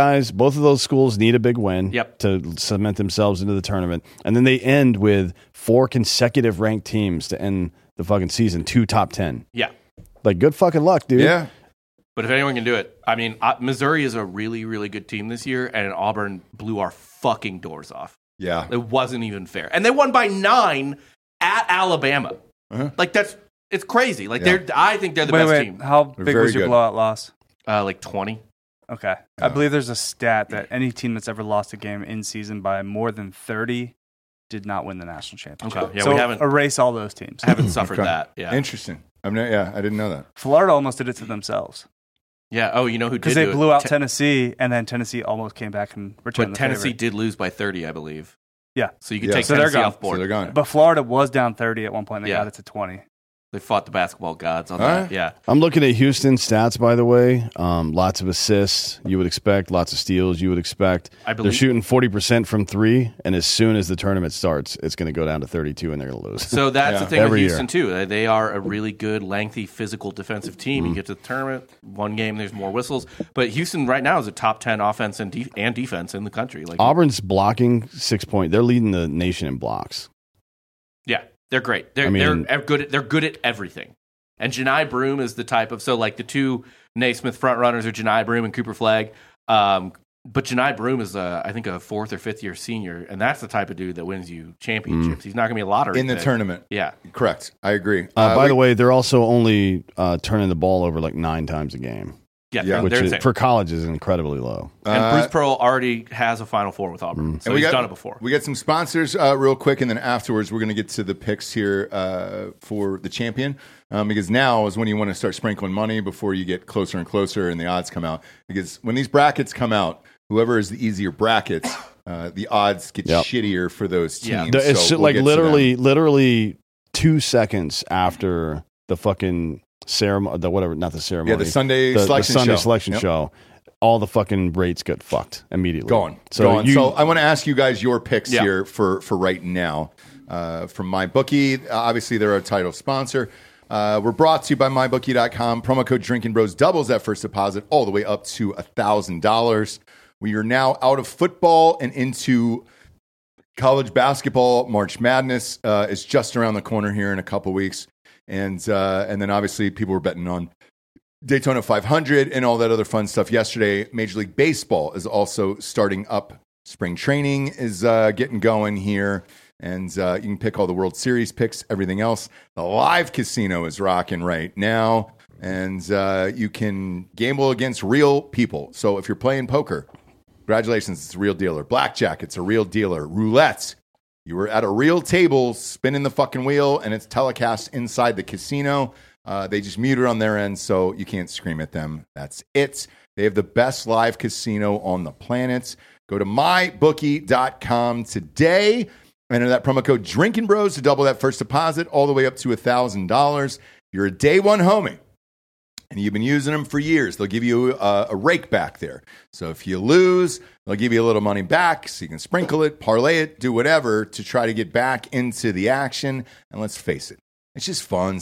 of those schools need a big win. Yep. To cement themselves into the tournament, and then they end with 4 consecutive ranked teams to end the fucking season, 2 top 10. Yeah, like good fucking luck, dude. Yeah. But if anyone can do it, I mean, Missouri is a really, really good team this year, and Auburn blew our fucking doors off. Yeah. It wasn't even fair. And they won by 9 at Alabama. Like, it's crazy. Like, I think they're the best team. How big was your blowout loss? Like 20. Okay. I believe there's a stat that any team that's ever lost a game in season by more than 30 did not win the national championship. Okay. Yeah, so we haven't erase all those teams. I haven't suffered that. Yeah. Interesting. I didn't know that. Florida almost did it to themselves. Yeah. Oh, you know who did? Because they blew out Tennessee, and then Tennessee almost came back and returned But the Tennessee favor. did lose by 30, I believe. Yeah. So you could take Tennessee off board. So they're gone. But Florida was down 30 at one point. They got it to 20. They fought the basketball gods on that. Yeah. I'm looking at Houston stats, by the way. Lots of assists, you would expect. Lots of steals, you would expect. I believe they're shooting 40% from 3, and as soon as the tournament starts, it's going to go down to 32, and they're going to lose. So that's the thing with Every Houston, too. They are a really good, lengthy, physical defensive team. You get to the tournament, one game, there's more whistles. But Houston right now is a top 10 offense and defense in the country. Like Auburn's blocking 6 point. They're leading the nation in blocks. Yeah, they're great. They're good at everything. And Janai Broom is the type of the two Naismith front runners are Janai Broom and Cooper Flagg. But Janai Broom is I think a 4th or 5th year senior, and that's the type of dude that wins you championships. He's not going to be a lottery in the tournament. Yeah, correct. I agree. By the way, they're also only turning the ball over like 9 times a game. Yeah, which is, for college is incredibly low. And Bruce Pearl already has a Final Four with Auburn, so he's done it before. We got some sponsors real quick, and then afterwards we're going to get to the picks here for the champion, because now is when you want to start sprinkling money before you get closer and closer and the odds come out. Because when these brackets come out, whoever is the easier brackets, the odds get shittier for those teams. Yeah. It's so like literally 2 seconds after the fucking ceremony, not the ceremony. Yeah, the Sunday selection show. All the fucking rates get fucked immediately. Gone. So I want to ask you guys your picks here for right now. From MyBookie, obviously they're our title sponsor. We're brought to you by MyBookie.com. Promo code Drinking Bros doubles that first deposit all the way up to $1,000. We are now out of football and into college basketball. March Madness is just around the corner here in a couple weeks. And then obviously people were betting on Daytona 500 and all that other fun stuff yesterday. Major League Baseball is also starting up. Spring training is getting going here. And you can pick all the World Series picks, everything else. The live casino is rocking right now. And you can gamble against real people. So if you're playing poker, congratulations, it's a real dealer. Blackjack, it's a real dealer. Roulette, you were at a real table spinning the fucking wheel, and it's telecast inside the casino. They just mute it on their end, so you can't scream at them. That's it. They have the best live casino on the planet. Go to mybookie.com today. Enter that promo code Drinking Bros to double that first deposit all the way up to $1,000. You're a day one homie, and you've been using them for years. They'll give you a rake back there. So if you lose, they'll give you a little money back so you can sprinkle it, parlay it, do whatever to try to get back into the action. And let's face it, it's just fun,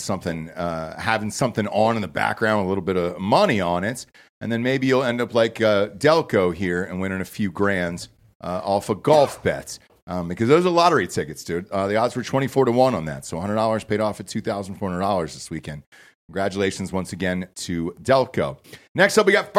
having something on in the background, a little bit of money on it. And then maybe you'll end up like Delco here and winning a few grands off of golf bets. Because those are lottery tickets, dude. The odds were 24-1 on that. So $100 paid off at $2,400 this weekend. Congratulations once again to Delco. Next up, we got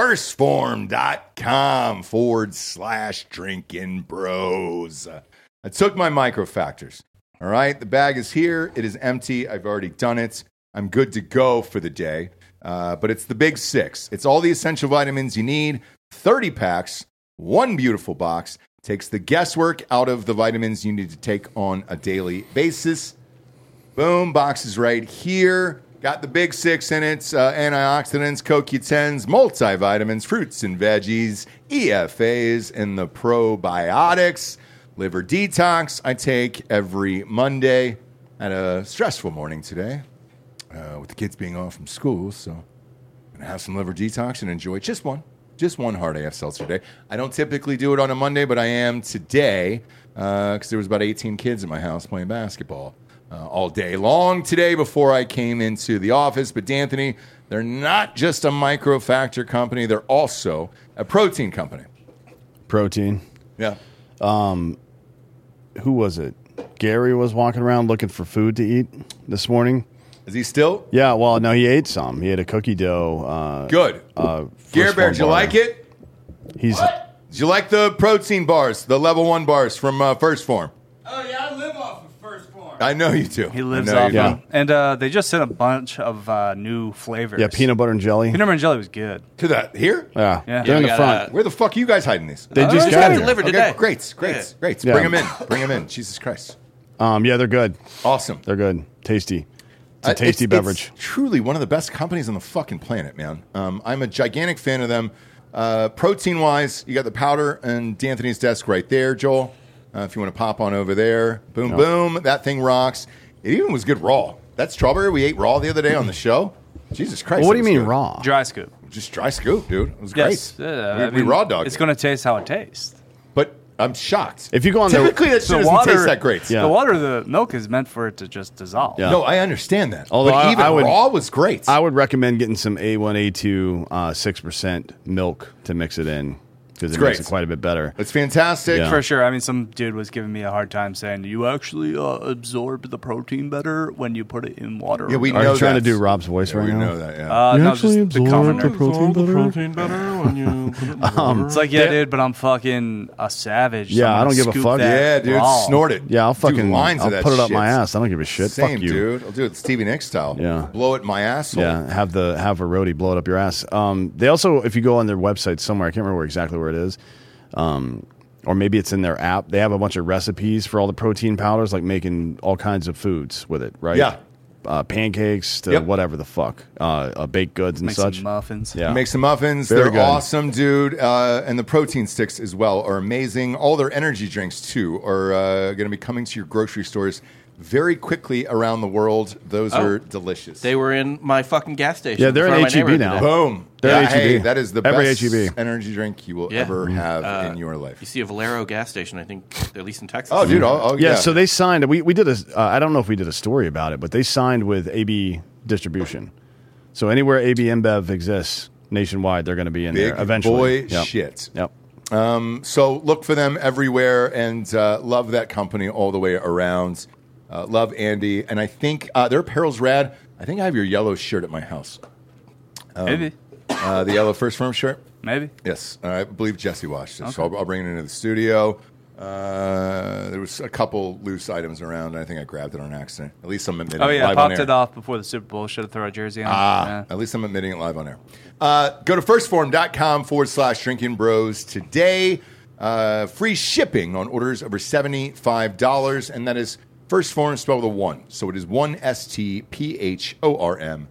firstform.com/drinking bros. I took my microfactors. All right. The bag is here. It is empty. I've already done it. I'm good to go for the day. But it's the big 6. It's all the essential vitamins you need. 30 packs, one beautiful box. Takes the guesswork out of the vitamins you need to take on a daily basis. Boom. Box is right here. Got the big 6 in it, antioxidants, CoQ10s, multivitamins, fruits and veggies, EFAs, and the probiotics. Liver detox I take every Monday. Had a stressful morning today with the kids being off from school, so I'm going to have some liver detox and enjoy just one hard AF seltzer day. I don't typically do it on a Monday, but I am today because there was about 18 kids in my house playing basketball. all day long today before I came into the office. But D'Anthony, they're not just a microfactor company. They're also a protein company. Protein. Yeah. Who was it? Gary was walking around looking for food to eat this morning. Is he still? Yeah, well, no, he ate some. He had a cookie dough. Good. Gary Bear, did you like it? He's. What? Did you like the protein bars, the level 1 bars from First Form? Oh, yeah, I live off of First Form. I know you do. He lives I know off you do. them. And they just sent a bunch of new flavors. Yeah, peanut butter and jelly. Peanut butter and jelly was good. To that here? Yeah, Yeah. they're in we the got, front. Where the fuck are you guys hiding these? They just just got got here. delivered Okay, today. great. Yeah. Bring them in. Bring them in. Jesus Christ. Yeah, they're good. Awesome. They're good. Tasty. It's a tasty beverage. It's truly one of the best companies on the fucking planet, man. I'm a gigantic fan of them. Protein-wise, you got the powder and D'Anthony's desk right there, Joel. If you want to pop on over there. Boom, boom. That thing rocks. It even was good raw. That strawberry we ate raw the other day on the show. Jesus Christ. Well, what do it you was mean good. raw? Dry scoop. Just dry scoop, dude. It was Yes. great. We raw dogged It's it. going to taste how it tastes. But I'm shocked. If you go on their- Typically, that shit The doesn't water- taste that great. Yeah. The water, the milk is meant for it to just dissolve. Yeah. No, I understand that. Although but I- even I would- raw was great. I would recommend getting some A1, A2, 6% milk to mix it in because it great. makes it quite a bit better. It's fantastic. Yeah. For sure. I mean, some dude was giving me a hard time saying, you actually absorb the protein better when you put it in water. Yeah, we Are know you trying to that. do Rob's voice right we now? know that, yeah. no, just the commoner. protein better when you put it in water. It's like, yeah, dude, but I'm fucking a savage. Yeah, I'm I gonna don't give a scoop fuck. that Yeah, dude, raw. snort it. Yeah, I'll Do fucking lines of I'll that put it up shit. my ass. I don't give a shit. Same, Fuck you. dude. I'll do it Stevie Nicks style. Yeah. Blow it in my asshole. Yeah, have a roadie blow it up your ass. They also, if you go on their website somewhere, I can't remember exactly where it is, or maybe it's in their app. They have a bunch of recipes for all the protein powders, like making all kinds of foods with it. Right? Yeah. Pancakes to Yep. whatever the fuck, baked goods and Make such. some muffins. Yeah. Make some muffins. Very They're good. awesome, dude. And the protein sticks as well are amazing. All their energy drinks, too, are going to be coming to your grocery stores very quickly around the world. Those are delicious. They were in my fucking gas station. Yeah, they're in front of my H-E-B neighborhood now. today. Boom. They're Yeah, H-E-B. hey, that is the Every best H-E-B. energy drink you will Yeah. ever have in your life. You see a Valero gas station, I think, at least in Texas. Oh, dude. Oh, Yeah, so they signed. We did a. I don't know if we did a story about it, but they signed with AB Distribution. So anywhere AB InBev exists nationwide, they're going to be in Big there eventually. boy Yep. shit. Yep. So look for them everywhere and love that company all the way around. Love Andy. And I think their apparel's rad. I think I have your yellow shirt at my house. Maybe. The yellow First Firm shirt? Maybe. Yes. I believe Jesse washed it. So I'll bring it into the studio. There was a couple loose items around, and I think I grabbed it on accident. At least I'm admitting Oh, it yeah. I live on popped air. it off before the Super Bowl. Should have thrown a jersey on. Yeah. At least I'm admitting it live on air. Go to firstform.com/drinking bros today. Free shipping on orders over $75, and that is First Form spelled with a 1. So it is 1STPHORM.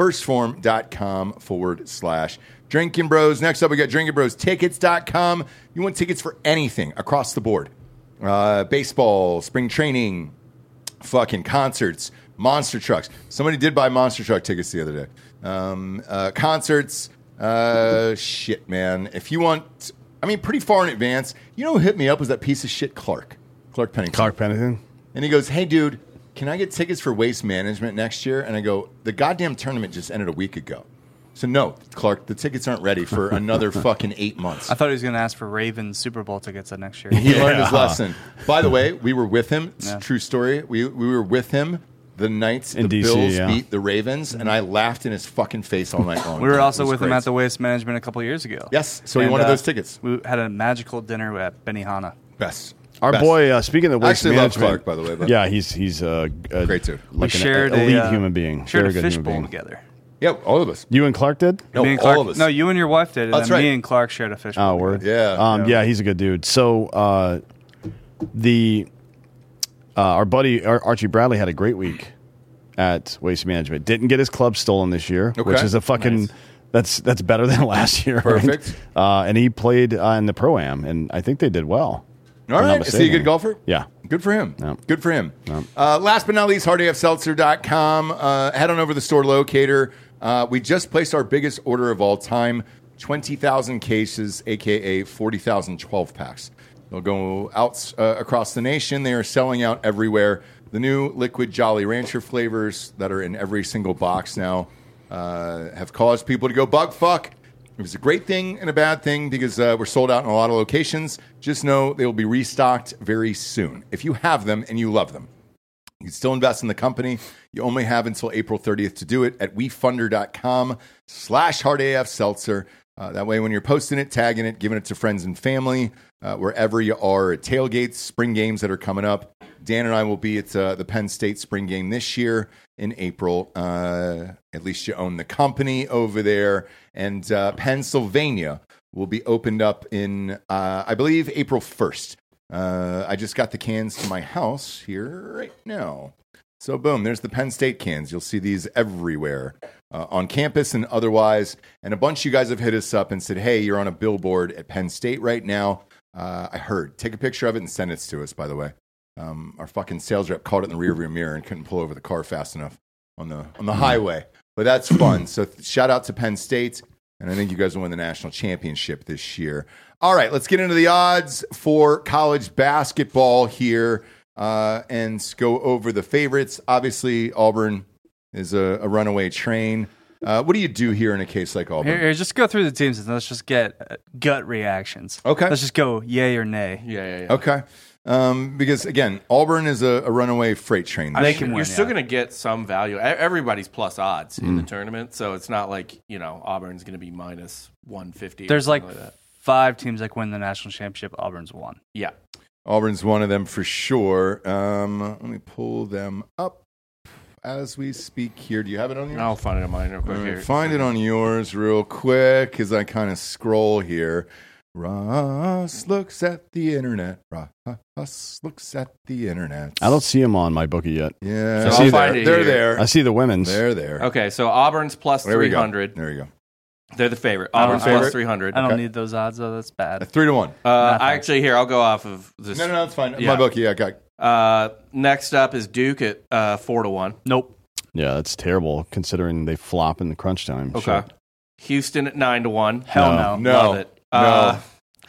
Firstform.com/Drinking Bros. Next up, we got drinkingbrostickets.com. You want tickets for anything across the board. Baseball, spring training, fucking concerts, monster trucks. Somebody did buy monster truck tickets the other day. Concerts, shit, man. If you want, pretty far in advance. You know who hit me up was that piece of shit Clark Pennington. Clark Pennington. And he goes, hey, dude, can I get tickets for Waste Management next year? And I go, the goddamn tournament just ended a week ago. So, no, Clark, the tickets aren't ready for another fucking 8 months. I thought he was going to ask for Ravens Super Bowl tickets next year. He learned his lesson. By the way, we were with him. It's Yeah. a true story. We were with him the night In the DC, Bills yeah. beat the Ravens, and I laughed in his fucking face all night long. We were It also was with him great. at the Waste Management a couple years ago. Yes, so he And, wanted those tickets. We had a magical dinner at Benihana. Best. Our Best. boy, speaking of I waste actually love management, Clark, by the way. But yeah, he's a Great dude. like We an shared elite a human being, shared very a good human fishbowl being. together. Yeah, all of us. You and Clark did? No, Me and all Clark, of us. No, you and your wife did, and That's then right. me and Clark shared a fishbowl. Oh, word. Yeah. Yeah, he's a good dude. So, our buddy Archie Bradley had a great week at Waste Management. Didn't get his club stolen this year, Okay. which is a fucking that's better than last year. right? Perfect. And he played in the Pro-Am, and I think they did well. All right. Is he a good golfer? Yeah. Good for him. Yeah. Good for him. Last but not least, hardafseltzer.com. Head on over to the store locator. We just placed our biggest order of all time, 20,000 cases, a.k.a. 40,000 12-packs. They'll go out across the nation. They are selling out everywhere. The new liquid Jolly Rancher flavors that are in every single box now have caused people to go bug fuck. It was a great thing and a bad thing because we're sold out in a lot of locations. Just know they will be restocked very soon. If you have them and you love them, you can still invest in the company. You only have until April 30th to do it at wefunder.com/hardafseltzer. That way, when you're posting it, tagging it, giving it to friends and family, wherever you are at tailgates, spring games that are coming up. Dan and I will be at the Penn State spring game this year in April. At least you own the company over there. And Pennsylvania will be opened up in, I believe, April 1st. I just got the cans to my house here right now. So, boom, there's the Penn State cans. You'll see these everywhere on campus and otherwise. And a bunch of you guys have hit us up and said, hey, you're on a billboard at Penn State right now. I heard. Take a picture of it and send it to us, by the way. Our fucking sales rep caught it in the rearview mirror and couldn't pull over the car fast enough on the highway. But that's fun. So shout out to Penn State. And I think you guys will win the national championship this year. All right, let's get into the odds for college basketball here and go over the favorites. Obviously, Auburn is a runaway train. What do you do here in a case like Auburn? Here, just go through the teams and let's just get gut reactions. Okay. Let's just go yay or nay. Yeah. Okay. Because, again, Auburn is a runaway freight train. You're still going to get some value. Everybody's plus odds in the tournament, so it's not like, Auburn's going to be minus 150. There's like that. 5 teams that win the national championship. Auburn's one. Yeah. Auburn's one of them for sure. Let me pull them up as we speak here. Do you have it on yours? I'll find it on mine real quick here. Find it on yours real quick as I kind of scroll here. Ross looks at the internet. Ross looks at the internet. I don't see them on my bookie yet. Yeah, so they're there. I see the women's. They're there. Okay, so Auburn's plus 300. There you go. They're the favorite. Auburn's plus 300. I don't need those odds, though. That's bad. 3-1. I'll go off of this. No, it's fine. Yeah. My bookie, I got. Next up is Duke at 4-1. Nope. Yeah, that's terrible considering they flop in the crunch time. Okay. Sure. Houston at 9-1. Hell no. Love it. No.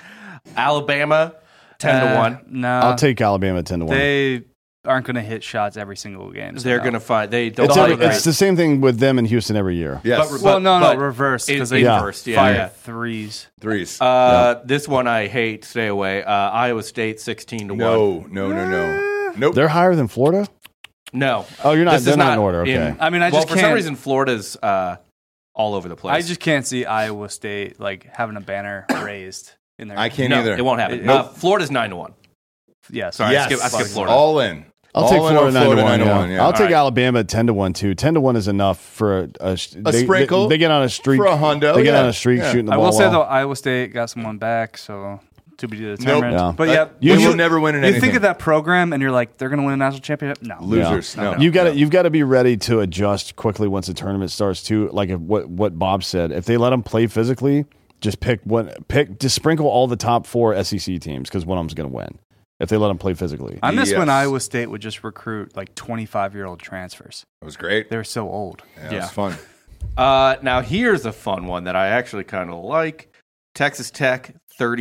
Alabama 10-1. No. I'll take Alabama 10-1. They aren't going to hit shots every single game. So They're going to find. They don't. It's the same thing with them in Houston every year. Yes. Reverse. Because they reversed. fire threes. This one I hate. Stay away. Iowa State 16-1. No. Nope. They're higher than Florida? No. Oh, you're not. They're not in order. Okay. For some reason, Florida's all over the place. I just can't see Iowa State having a banner raised in there. I can't either. It won't happen. Florida's 9-1. Yeah. Sorry. I skipped Florida. All in. I'll take Florida 9-1. Yeah. I'll take Alabama 10-1 too. 10-1 is enough for a sprinkle. They get on a streak for a hundo. They get on a streak shooting the ball. I will say though, Iowa State got someone back, so to be determined. Nope. But you will never win in anything. You think of that program and you're like, they're going to win a national championship? No, losers. No. You've got to be ready to adjust quickly once the tournament starts too. Like what Bob said, if they let them play physically, just sprinkle all the top 4 SEC teams because one of them's going to win. If they let them play physically. I miss when Iowa State would just recruit 25-year-old transfers. It was great. They were so old. Yeah. It was fun. Now here's a fun one that I actually kind of like. Texas Tech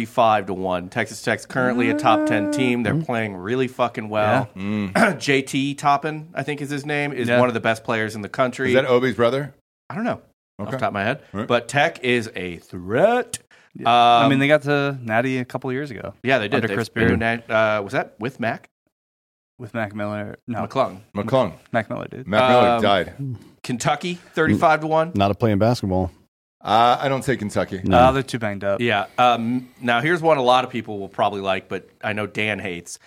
35-1. Texas Tech's currently a top 10 team. They're playing really fucking well. Yeah. JT Toppin, I think is his name, is one of the best players in the country. Is that Obi's brother? I don't know off the top of my head. Right. But Tech is a threat. Yeah. They got to Natty a couple of years ago. Yeah, they did. Under Chris Beard. Was that with Mac? With Mac Miller? No. McClung. Mac Miller, dude. Mac Miller died. Kentucky, 35-1. Not a playing basketball. I don't take Kentucky. No, they're too banged up. Yeah. Now, here's one a lot of people will probably like, but I know Dan hates.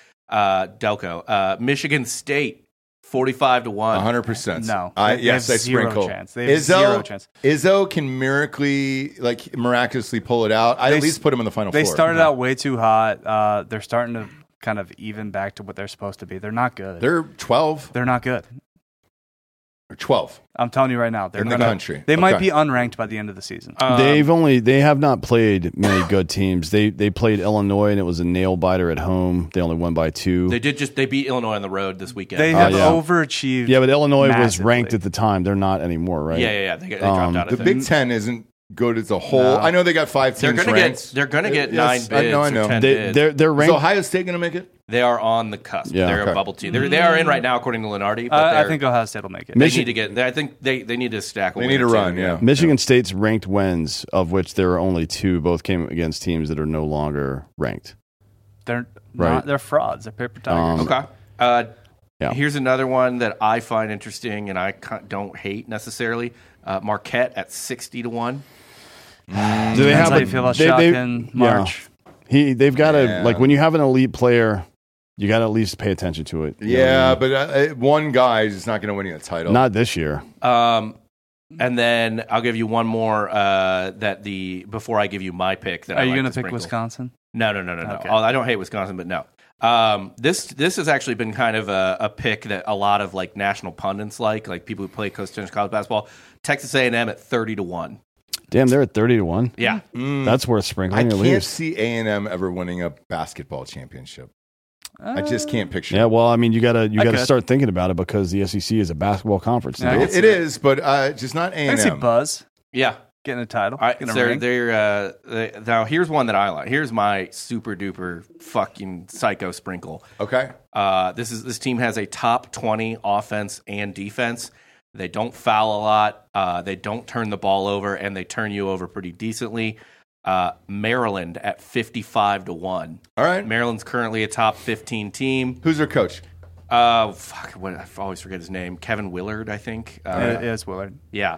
Delco. Michigan State, 45-1. 100%. No. Yes, I sprinkle. They have zero chance. Izzo can miraculously pull it out. I'd at least put him in the Final Four. They started out way too hot. They're starting to kind of even back to what they're supposed to be. They're not good. They're 12. They're not good. They're 12. I'm telling you right now. They're in the country. They might be unranked by the end of the season. They have not played many good teams. They played Illinois and it was a nail biter at home. They only won by 2. They beat Illinois on the road this weekend. They have overachieved. Yeah, but Illinois massively. was ranked at the time. They're not anymore, right? Yeah. They dropped out. The Big Ten isn't good as a whole? No. I know they got 5 They're teams gonna ranked. get 9 bids. I know. Or 10 They, bids. they're Is ranked. Ohio State going to make it? They are on the cusp. Yeah. They're Okay. a bubble team. They are in right now, according to Lenardi. But I they're- think Ohio State will make it. they need to get. I think they need to stack. They need to run, yeah. Michigan State's ranked wins, of which there are only 2, both came against teams that are no longer ranked. They're Right. not. They're frauds. They're paper tigers. Okay. Yeah. Here's another one that I find interesting, and I don't hate necessarily. Marquette at 60-1. Do they Depends have how you feel about Shock in March. Yeah. They've got to Yeah. like when you have an elite player, you got to at least pay attention to it. You know Yeah, what but one guy is not going to win you a I title. mean? Not this year. And then I'll give you one more before I give you my pick. That Are I you like going to to pick sprinkle. Wisconsin? No. Okay. I don't hate Wisconsin, but no. This has actually been kind of a pick that a lot of like national pundits like people who play Coast college basketball. Texas A&M at 30-1. Damn, they're at 30-1. Yeah, That's worth I sprinkling at can't least. see A&M ever winning a basketball championship. I just can't picture Yeah, it. well, I mean, you gotta could. start thinking about it because the SEC is a basketball conference Yeah, now. It is, but just not I can see A&M. Buzz yeah. getting a title. All right, getting a so ring. now here's one that I like. Here's my super duper fucking psycho sprinkle. Okay. This team has a top 20 offense and defense. They don't foul a lot. They don't turn the ball over, and they turn you over pretty decently. Maryland at 55-1. All right. Maryland's currently a top 15 team. Who's their coach? I always forget his name. Kevin Willard, I think. It is Willard. Yeah.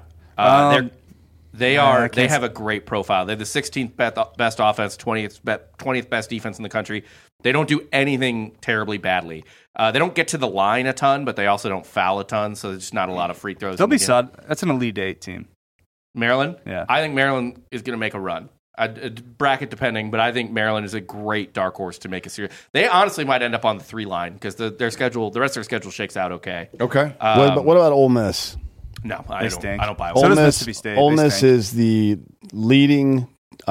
They I can't have a great profile. They're the 16th best offense, 20th best defense in the country. They don't do anything terribly badly. They don't get to the line a ton, but they also don't foul a ton, so there's just not a lot of free throws. They'll in the be game. solid. That's an Elite Eight team. Maryland? Yeah. I think Maryland is going to make a run. Bracket depending, but I think Maryland is a great dark horse to make a series. They honestly might end up on the 3 line because the rest of their schedule shakes out okay. Okay. What about Ole Miss? No, They stink. I don't buy So Ole does Miss. Mississippi State. Ole They Miss stink. is the leading.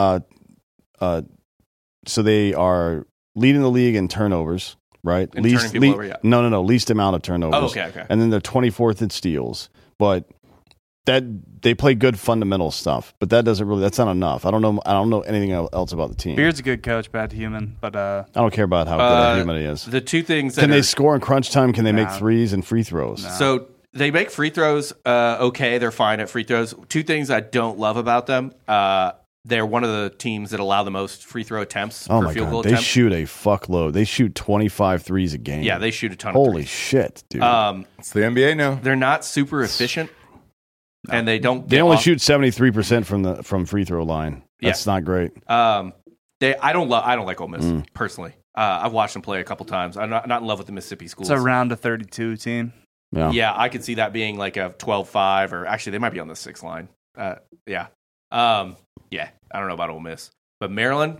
So they are leading the league in turnovers, right? And turning people over, yeah. No. Least amount of turnovers. Oh, okay. And then they're 24th in steals, but that they play good fundamental stuff. But that's not enough. I don't know anything else about the team. Beard's a good coach, bad human, but I don't care about how good a human he is. The two things that Can are, they score in crunch time? Can they make No. threes and free throws? So they make free throws okay. They're fine at free throws. Two things I don't love about them. They're one of the teams that allow the most free throw attempts Oh per my field goal god, they attempt. shoot a fuckload. They shoot 25 threes a game. Yeah, they shoot a ton of Holy threes. shit, dude! It's the NBA now. They're not super efficient, and they don't. They get only off- shoot 73% from free throw line. That's not great. I don't like Ole Miss personally. I've watched them play a couple times. I'm not in love with the Mississippi schools. it's a round of 32 team. Yeah, I could see that being like a 12-5, or actually they might be on the 6 line. Yeah. I don't know about Ole Miss, but Maryland,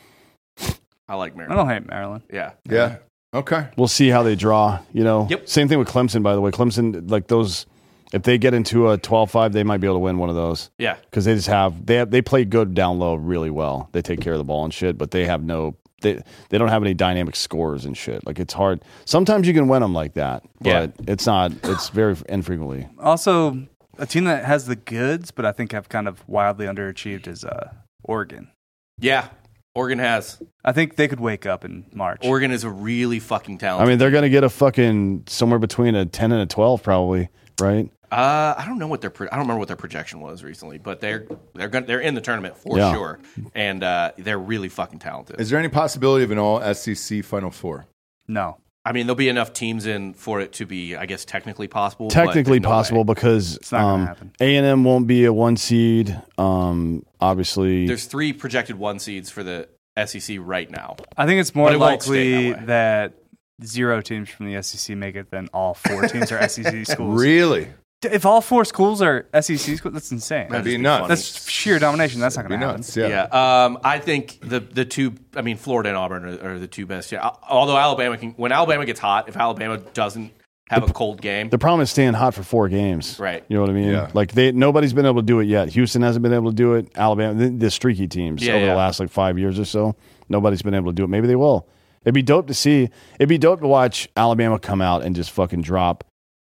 I like I Maryland. don't hate Maryland. Yeah. Yeah. Okay. We'll see how they draw. Yep. Same thing with Clemson. By the way, Clemson, like those, if they get into a 12-5, they might be able to win one of those. Yeah. Because they play good down low really well. They take care of the ball and shit, but they have they don't have any dynamic scores and shit. Like it's hard. Sometimes you can win them like that, but it's not. It's very infrequently. Also, a team that has the goods, but I think have kind of wildly underachieved is Oregon. Yeah. Oregon has. I think they could wake up in March. Oregon is a really fucking I talented. mean, they're going to get a fucking somewhere between a 10 and a 12 probably, right? I don't know what I don't remember what their projection was recently, but they're in the tournament for Yeah. sure, and they're really fucking talented. Is there any possibility of an all SEC Final Four? No. I mean, there'll be enough teams in for it to be, I guess, technically possible. Technically but no possible way. because It's not gonna happen. A&M won't be a 1 seed. Obviously, There's 3 projected 1 seeds for the SEC right now. I think it's more But it won't stay likely that way. that 0 teams from the SEC make it than all 4 teams are SEC schools. Really? If all 4 schools are SEC schools, that's insane. That'd be just be nuts. funny. That's sheer domination. That's not That'd going be to happen. nuts. Yeah. Yeah, I think the two. I mean, Florida and Auburn are the 2 best. Yeah, although Alabama when Alabama gets hot, if Alabama doesn't have a cold game, the problem is staying hot for 4 games. Right. You know what I mean? Yeah. Like nobody's been able to do it yet. Houston hasn't been able to do it. Alabama, the streaky teams over the last 5 years or so, nobody's been able to do it. Maybe they will. It'd be dope to see. It'd be dope to watch Alabama come out and just fucking drop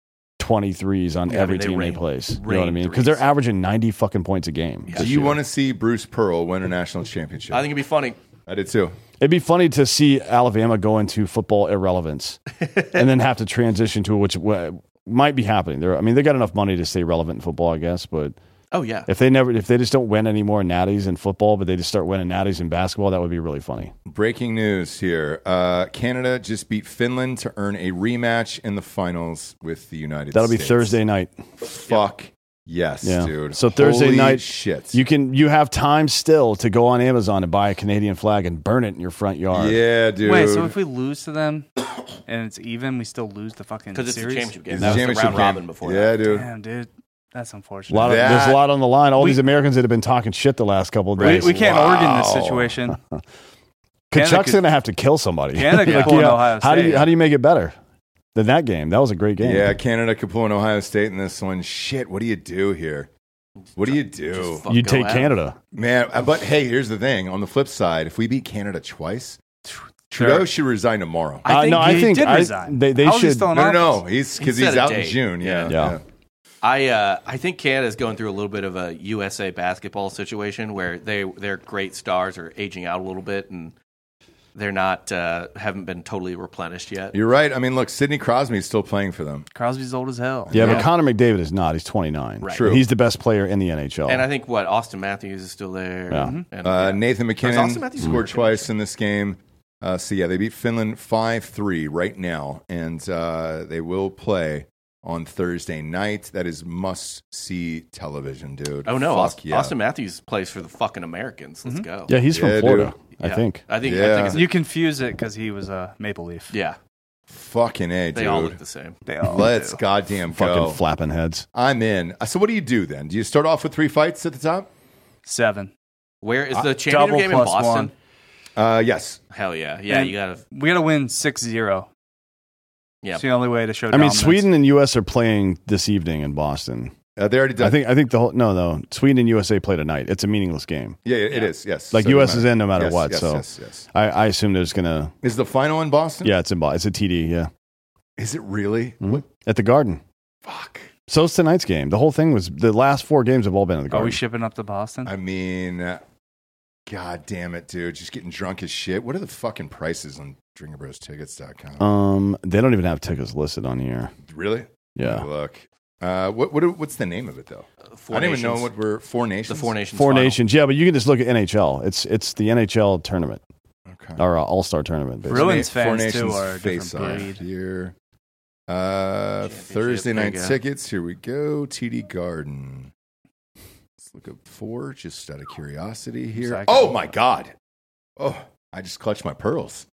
23s on every team they place. You know what I mean? Because they're averaging 90 fucking points a game. Do you want to see Bruce Pearl win a national championship? I think it'd be funny. I did too. It'd be funny to see Alabama go into football irrelevance and then have to transition to which might be happening. They got enough money to stay relevant in football, I guess, but oh yeah, if they just don't win any more natties in football, but they just start winning natties in basketball, that would be really funny. Breaking news here. Canada just beat Finland to earn a rematch in the finals with the United States. That'll be Thursday night. Fuck. Yes, dude. So Thursday Holy night, shit. you have time still to go on Amazon and buy a Canadian flag and burn it in your front yard. Yeah, dude. Wait, so if we lose to them and it's even, we still lose the fucking series? Because it's the championship game. It's That was the championship round game. robin before Yeah, that. dude. Damn, dude. That's unfortunate. There's a lot on the line. All these Americans that have been talking shit the last couple of days. We can't Oregon this situation. Kachuk's going to have to kill somebody. Canada could pull in Ohio State. How do you make it better than that game? That was a great game. Yeah, Canada could pull in Ohio State in this one. Shit, what do you do here? What do you do? You take Canada. Man, but hey, here's the thing. On the flip side, if we beat Canada twice, Trudeau should resign tomorrow. I think he did resign. They How is he should. still in No, office? he's set a out in date. June. Yeah. Yeah. I think Canada's going through a little bit of a USA basketball situation where their great stars are aging out a little bit and they're not haven't been totally replenished yet. You're right. I mean, look, Sidney Crosby's still playing for them. Crosby's old as hell. Yeah, but Connor McDavid is not. He's 29. Right. True. He's the best player in the NHL. And I think Austin Matthews is still there. Yeah. And, Nathan Austin McKinnon Matthews scored scored twice in this game. So yeah, they beat Finland 5-3 right now, and they will play on Thursday night. That is must-see television, dude. Oh no, Fuck yeah. Austin Matthews plays for the fucking Americans. Let's go. yeah, he's from Yeah, Florida, dude. I think. I think Yeah. it's You confuse it because he was a Maple Leaf. yeah. Fucking A, dude. They all look the same. They all Let's do. goddamn Fucking go. flapping heads. I'm in. So what do you do then? Do you start off with 3 fights at the top? 7. Where is the championship double game in plus Boston? one. Yes. Hell yeah. Yeah, And you gotta We got to win 6-0. yeah. It's the only way to show I mean, dominance. Sweden and U.S. are playing this evening in Boston. They already done. I think the whole no. Sweden and USA play tonight. It's a meaningless game. Yeah, it is. Yes. Like So it U.S. doesn't is in no matter Yes, what. Yes, so yes. I assume there's gonna. Is the final in Boston? Yeah, it's a TD. Yeah, Is it really? Mhm. At the Garden. Fuck. So it's tonight's game. The whole thing was the last 4 games have all been at the Are Garden. we shipping up to Boston? I mean, God damn it, dude. Just getting drunk as shit. What are the fucking prices on drinkerbrostickets.com? They don't even have tickets listed on here. Really? Yeah. Look. What's the name of it though? Four I don't even know Nations. what we're Four Nations. The Four Nations. Four final. Nations. Yeah, but you can just look at NHL. It's the NHL tournament Okay. or All-Star tournament. Basically. Bruins Four fans, too, Nations are a face different off breed. here. Championship, Thursday there night you go. tickets. Here we go. TD Garden. Let's look up 4 just out of curiosity here. Second. Oh my God. Oh, I just clutched my pearls.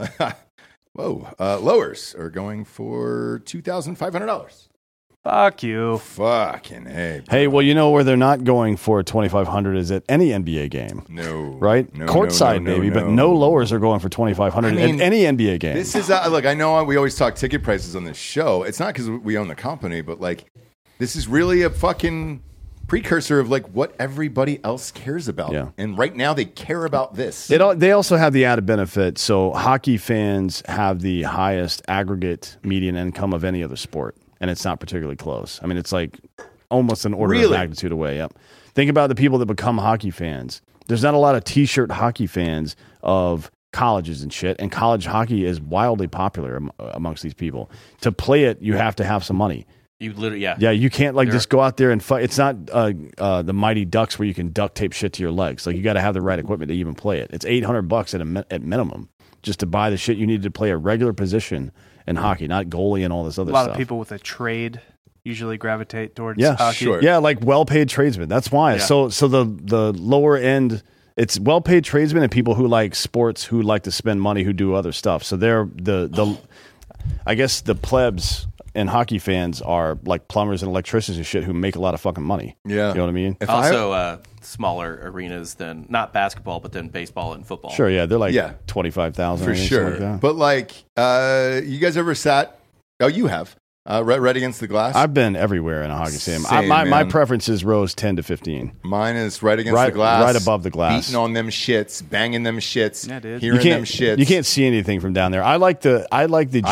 Whoa. Lowers are going for $2,500. Fuck you. Fucking A. Hey, well, you know where they're not going for $2,500 is at any NBA game, No. right? No, Courtside, no, no, maybe, no. but no lowers are going for $2,500 I mean, at any NBA game. This is look. I know we always talk ticket prices on this show. It's not because we own the company, but like, this is really a fucking precursor of like what everybody else cares about. Yeah. And right now they care about this. They also have the added benefit. So hockey fans have the highest aggregate median income of any other sport, and it's not particularly close. I mean, it's like almost an order of Really? magnitude away. Yep. Think about the people that become hockey fans. There's not a lot of T-shirt hockey fans of colleges and shit, and college hockey is wildly popular amongst these people. To play it, you have to have some money. You literally, yeah. Yeah, you can't like There- just go out there and fight. It's not the Mighty Ducks where you can duct tape shit to your legs. Like you got to have the right equipment to even play it. It's $800 at minimum just to buy the shit you need to play a regular position in hockey, not goalie and all this other A lot stuff. of people with a trade usually gravitate towards Yeah, hockey. sure. Yeah, like well-paid tradesmen. That's why. Yeah. So the lower end, it's well-paid tradesmen and people who like sports, who like to spend money, who do other stuff. So they're the I guess the plebs and hockey fans are like plumbers and electricians and shit who make a lot of fucking money. Yeah. You know what I mean? If I- Also, smaller arenas than not basketball, but then baseball and football. Sure, yeah. They're like Yeah. 25,000 for or something sure. like that. But like, you guys ever sat? Oh, you have. Red against the glass. I've been everywhere in a hockey stadium. Same, My man. preference is rows 10 to 15. Mine is right against the glass, right above the glass. beating on them shits, banging them shits, Yeah, dude. hearing them shits. You can't see anything from down there. I love it. I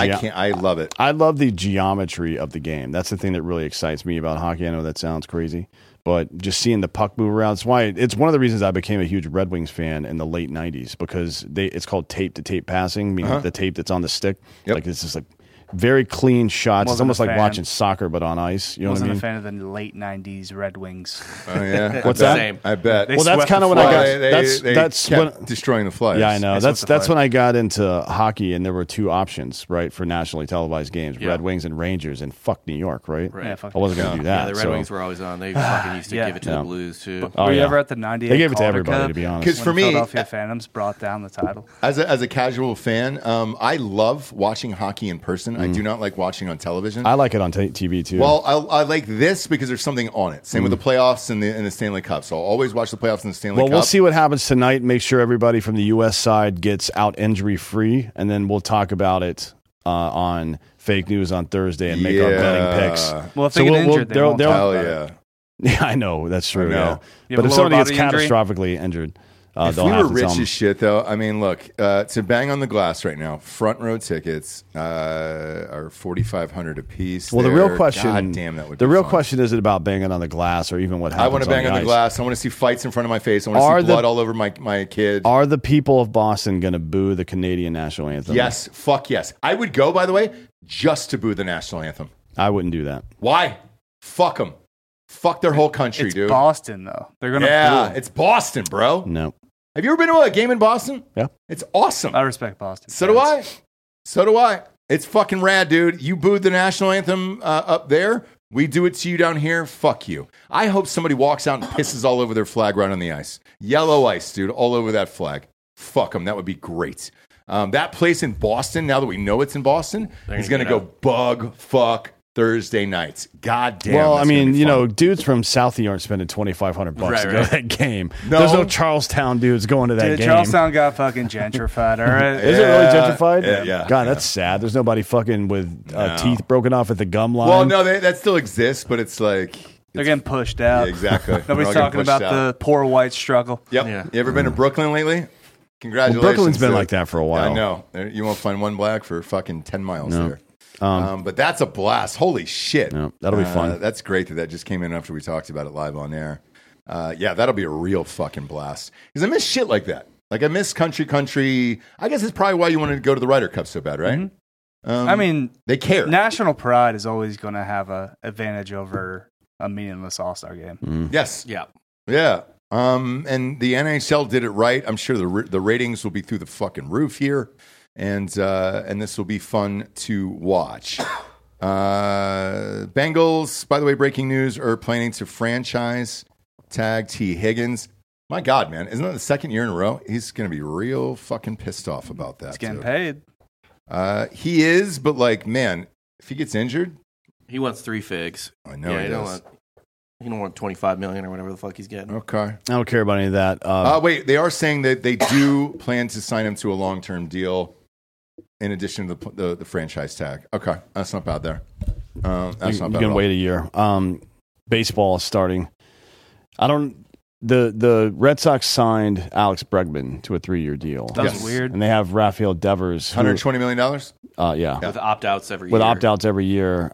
love it. I love the geometry of the game. That's the thing that really excites me about hockey. I know that sounds crazy, but just seeing the puck move around. It's one of the reasons I became a huge Red Wings fan in the late 90s, because it's called tape-to-tape passing, meaning the tape that's on the stick. Yep. Like it's just like very clean shots. It's Wasn't almost a like fan. watching soccer, but on ice. You know what I Wasn't mean? a fan of the late '90s Red Wings. Oh yeah, What's I bet. that? Same. I bet. They Well, that's swept kind of the when I got. flag. They that's kept when. destroying the flags. Yeah, I know. They swept the That's flag. when I got into hockey, and there were two options, right, for nationally televised games: Yeah. Red Wings and Rangers, and fuck New York, right? Right. Yeah, fuck I wasn't going to do that. Yeah, the Red so- Wings were always on. They fucking used to Yeah. give it to Yeah. the Blues too. Oh, Were you yeah. ever at the '98? They gave it to Calder everybody, Cup? to be honest. 'Cause When for me, Philadelphia Phantoms brought down the title. As a casual fan, I love watching hockey in person. I do not like watching on television. I like it on TV too. Well, I like this because there's something on it. Same with the playoffs and the Stanley Cup. So I'll always watch the playoffs and the Stanley Well, Cup. we'll see what happens tonight. Make sure everybody from the U.S. side gets out injury free, and then we'll talk about it on Fake News on Thursday and make our betting picks. Well, if they get injured, they won't talk Hell about yeah. it. Yeah, I know that's true. I know. Yeah, You but have a if lower somebody gets body injury? catastrophically injured, If they'll we have were to rich tell 'em. as shit, though, I mean, look, to bang on the glass right now, front row tickets are $4,500 a piece. Well, the there. real question. God damn, that would the be real fun. question is it about banging on the glass or even what happens? I want to bang on the ice? glass. I want to see fights in front of my face. I want to Are see the- blood all over my kid. Are the people of Boston going to boo the Canadian national anthem? Yes, fuck yes. I would go, by the way, just to boo the national anthem. I wouldn't do that. Why? Fuck them. Fuck their whole country, It's dude. Boston, though. They're gonna. Yeah, boo. it's Boston, bro. No. Have you ever been to a game in Boston? Yeah. It's awesome. I respect Boston. So do I. So do I. It's fucking rad, dude. You booed the national anthem up there. We do it to you down here. Fuck you. I hope somebody walks out and pisses all over their flag right on the ice. Yellow ice, dude, all over that flag. Fuck them. That would be great. That place in Boston, now that we know it's in Boston, is going to go bug fuck Thursday nights. God damn. Well, I that's gonna mean, be you fun. know, dudes from Southie aren't spending $2,500 Right, to go right. to that game. No. There's no Charlestown dudes going to that Dude, game. Charlestown got fucking gentrified. All right. Is it really gentrified? Yeah. God, that's sad. There's nobody fucking with teeth broken off at the gum line. Well, no, that still exists, but it's like. They're getting pushed out. Yeah, exactly. We're all Nobody's getting talking pushed about out. the poor white struggle. Yep. Yeah. You ever been to Brooklyn lately? Well, Congratulations. Brooklyn's been dude. like that for a while. I know. You won't find one black for fucking 10 miles there. But that's a blast. Holy shit. Yeah, that'll be fun. That's great that just came in after we talked about it live on air. Yeah, that'll be a real fucking blast. Because I miss shit like that. Like, I miss country. I guess it's probably why you wanted to go to the Ryder Cup so bad, right? I mean, They care. national pride is always going to have a advantage over a meaningless All-Star game. Yes. Yeah. Yeah. And the NHL did it right. I'm sure the ratings will be through the fucking roof here, and this will be fun to watch. Bengals, by the way, breaking news, are planning to franchise tag T. Higgins. My God, man, isn't that the second year in a row? He's going to be real fucking pissed off about that. He's getting too. paid. He is, but like, man, if he gets injured, He wants 3 figs. I know yeah, he you don't does. want. You don't want 25 million or whatever the fuck he's getting. Okay. I don't care about any of that. Wait, they are saying that they do plan to sign him to a long-term deal in addition to the franchise tag. Okay, that's not bad there. That's you not bad can at all. wait a year. Baseball is starting. The Red Sox signed Alex Bregman to a 3-year deal. That Yes. was weird. And they have Rafael Devers. who- $120 million? yeah. With opt-outs every With year. opt-outs every year.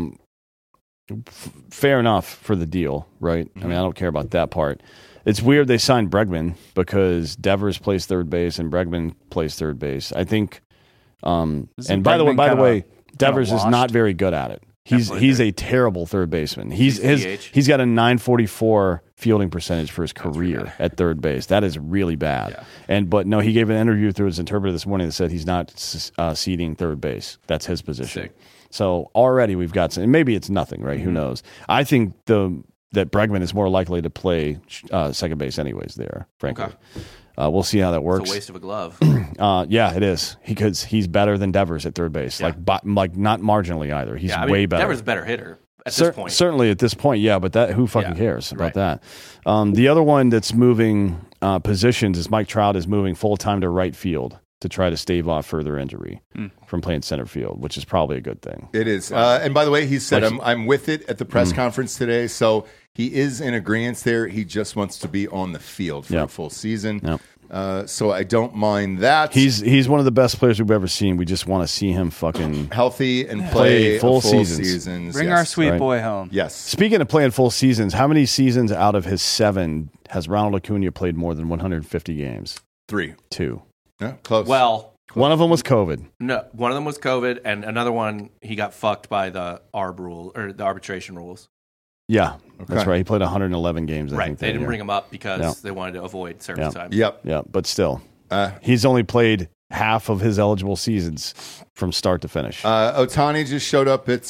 Fair enough for the deal, right? I mean, I don't care about that part. It's weird they signed Bregman because Devers plays third base and Bregman plays third base. I think. Isn't And by the Bregman way, kinda Devers is washed? not very good at it. He's a terrible third baseman. He's DH. got a 944 fielding percentage for his career at third base. That is really bad. Yeah. But no, he gave an interview through his interpreter this morning that said he's not seeding third base. That's his position. Sick. So already we've got some. Maybe it's nothing, right? Who knows? I think that Bregman is more likely to play second base anyways. There, frankly. Okay. We'll see how that It's works. a waste of a glove. Yeah, it is because he's better than Devers at third base. Yeah. Like not marginally either. He's Yeah, I mean, way better. Devers is a better hitter at this point. Certainly at this point, yeah. But who fucking Yeah, cares about right. that? The other one that's moving positions is Mike Trout is moving full time to right field. to try to stave off further injury from playing center field, which is probably a good thing. It is. And by the way, he said, I'm with it at the press conference today. So he is in agreement there. He just wants to be on the field for a full season. Yep. So I don't mind that. He's one of the best players we've ever seen. We just want to see him fucking healthy and play full seasons. Bring our sweet boy home. Yes. Speaking of playing full seasons, how many seasons out of his 7 has Ronald Acuna played more than 150 games? 3. 2. Yeah, close. Well, one of them was COVID. no, one of them was COVID, and another one he got fucked by the ARB rule or the arbitration rules. Yeah, that's right. He played 111 games. I think They didn't bring him up because they wanted to avoid service time. Yep. Yeah, but still, he's only played half of his eligible seasons from start to finish. Ohtani just showed up at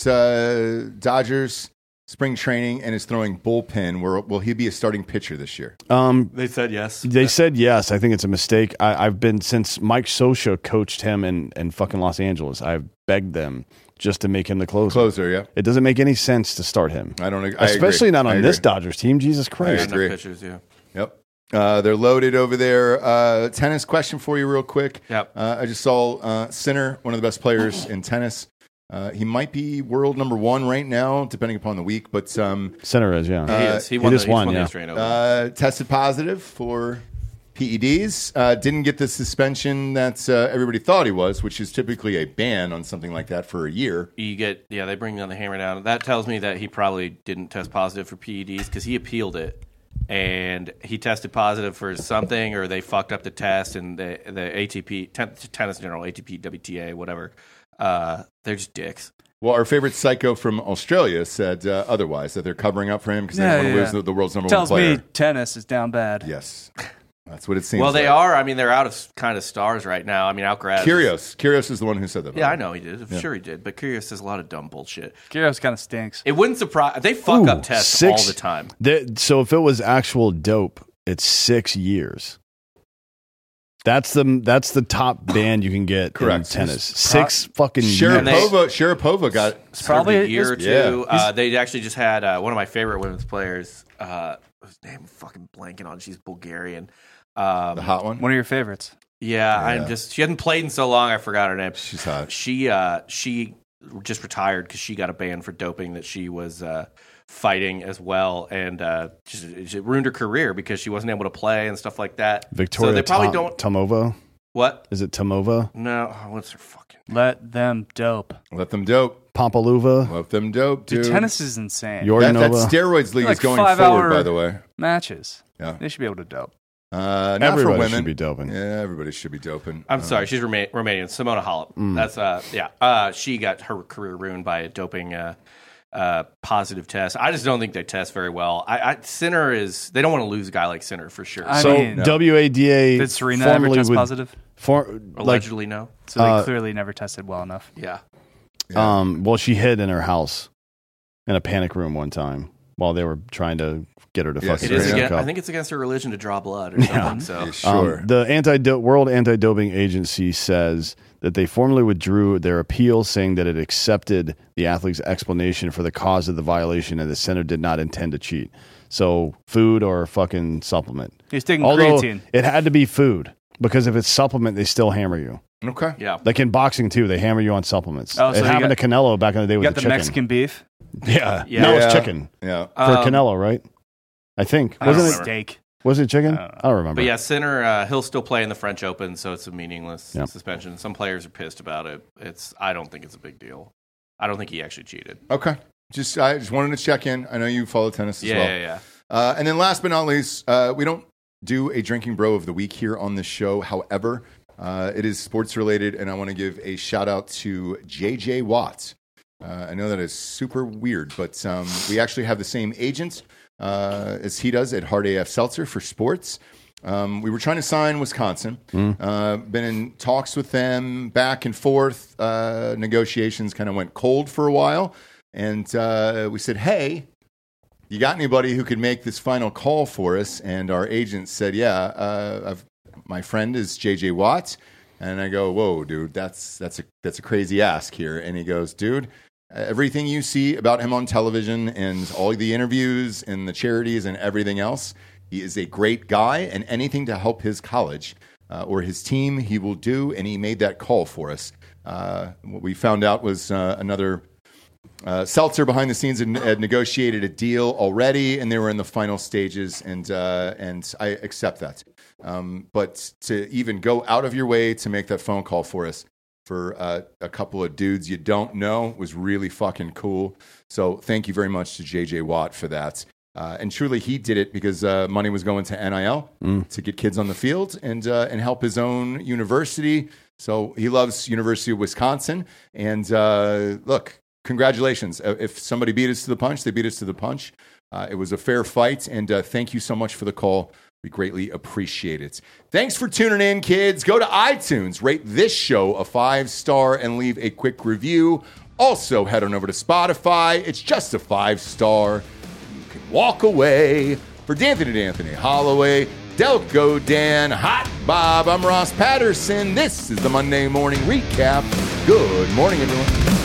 Dodgers spring training and is throwing bullpen. Will he be a starting pitcher this year? They said yes. They said yes. I think it's a mistake. I've been, since Mike Scioscia coached him in fucking Los Angeles, I've begged them just to make him the closer. Yeah. It doesn't make any sense to start him. I don't. Especially agree. not on this Dodgers team. Jesus Christ. I agree. Pitchers, yeah. Yep. They're loaded over there. Tennis question for you real quick. Yep. I just saw Sinner, one of the best players in tennis. He might be world number 1 right now, depending upon the week. But Center is, yeah. He is. He just won, the yeah. Australian Open. Tested positive for PEDs. Didn't get the suspension that everybody thought he was, which is typically a ban on something like that for a year. They bring down the hammer down. That tells me that he probably didn't test positive for PEDs because he appealed it. And he tested positive for something, or they fucked up the test, and the ATP, tennis in general, ATP, WTA, whatever, they're just dicks. Well, our favorite psycho from Australia said otherwise, that they're covering up for him because they want to lose the world's number 1 player. Tells me tennis is down bad. Yes. That's what it seems Well, they like. are. I mean, they're out of kind of stars right now. I mean, Alcaraz. Kyrgios is the one who said that. Yeah, I know he did. I'm sure he did. But Kyrgios says a lot of dumb bullshit. Kyrgios kind of stinks. It wouldn't surprise. They fuck up tests all the time. So if it was actual dope, it's 6 years. That's the top ban you can get in tennis. 6 fucking years. Sharapova got probably a year or two. Yeah. They actually just had one of my favorite women's players. Whose name I'm fucking blanking on. She's Bulgarian. the hot one. One of your favorites. Yeah, I'm just. She hasn't played in so long. I forgot her name. She's hot. She just retired because she got a ban for doping that she was fighting as well, and it ruined her career because she wasn't able to play and stuff like that. Victoria so they probably don't. Tomova? What? Is it Tomova? No. What's her fucking? Let them dope. Let them dope. Pompaluva? Let them dope, dude. Dude, tennis is insane. That steroids league is going forward, by the way. Matches. Yeah. They should be able to dope. Not everybody for women. should be doping. Yeah, everybody should be doping. I'm sorry, she's Romanian. Simona Halep. That's she got her career ruined by a doping positive test. I just don't think they test very well. Sinner is. They don't want to lose a guy like Sinner for sure. WADA. Did Serena ever test positive? Allegedly, no. So they clearly never tested well enough. Yeah. Well, she hid in her house in a panic room one time while they were trying to get her to fucking drink up. I think it's against her religion to draw blood or something. So yeah, sure. The World Anti-Doping Agency says that they formally withdrew their appeal, saying that it accepted the athlete's explanation for the cause of the violation and the center did not intend to cheat. So food or fucking supplement. He's taking creatine. It had to be food because if it's supplement, they still hammer you. Okay. Yeah. Like in boxing too, they hammer you on supplements. Oh, it so happened to Canelo back in the day with the chicken. Mexican beef? Yeah. Yeah. No, it's chicken. Yeah. For Canelo, right? I think. Wasn't it steak? Was it chicken? I don't remember. But yeah, Sinner, he'll still play in the French Open, so it's a meaningless suspension. Some players are pissed about it. I don't think it's a big deal. I don't think he actually cheated. Okay. I just wanted to check in. I know you follow tennis as well. Yeah. And then last but not least, we don't do a drinking bro of the week here on the show. However, it is sports related, and I want to give a shout out to JJ Watt. I know that is super weird, but we actually have the same agent as he does at Hard AF Seltzer for sports. We were trying to sign Wisconsin. Been in talks with them back and forth. Negotiations kind of went cold for a while. And we said, hey, you got anybody who could make this final call for us? And our agent said, my friend is JJ Watt. And I go, whoa, dude, that's a crazy ask here. And he goes, dude, everything you see about him on television and all the interviews and the charities and everything else, he is a great guy, and anything to help his college or his team, he will do, and he made that call for us. What we found out was another Seltzer behind the scenes had negotiated a deal already, and they were in the final stages, and I accept that. But to even go out of your way to make that phone call for us, for a couple of dudes you don't know, was really fucking cool. So thank you very much to JJ Watt for that. And truly, he did it because money was going to NIL to get kids on the field and help his own university. So he loves University of Wisconsin. And look, congratulations. If somebody beat us to the punch, they beat us to the punch. It was a fair fight. And thank you so much for the call. We greatly appreciate it. Thanks for tuning in, kids. Go to iTunes, rate this show a 5-star, and leave a quick review. Also, head on over to Spotify. It's just a 5-star. You can walk away. For D'Anthony Holloway, Delco Dan, Hot Bob, I'm Ross Patterson. This is the Monday Morning Recap. Good morning, everyone.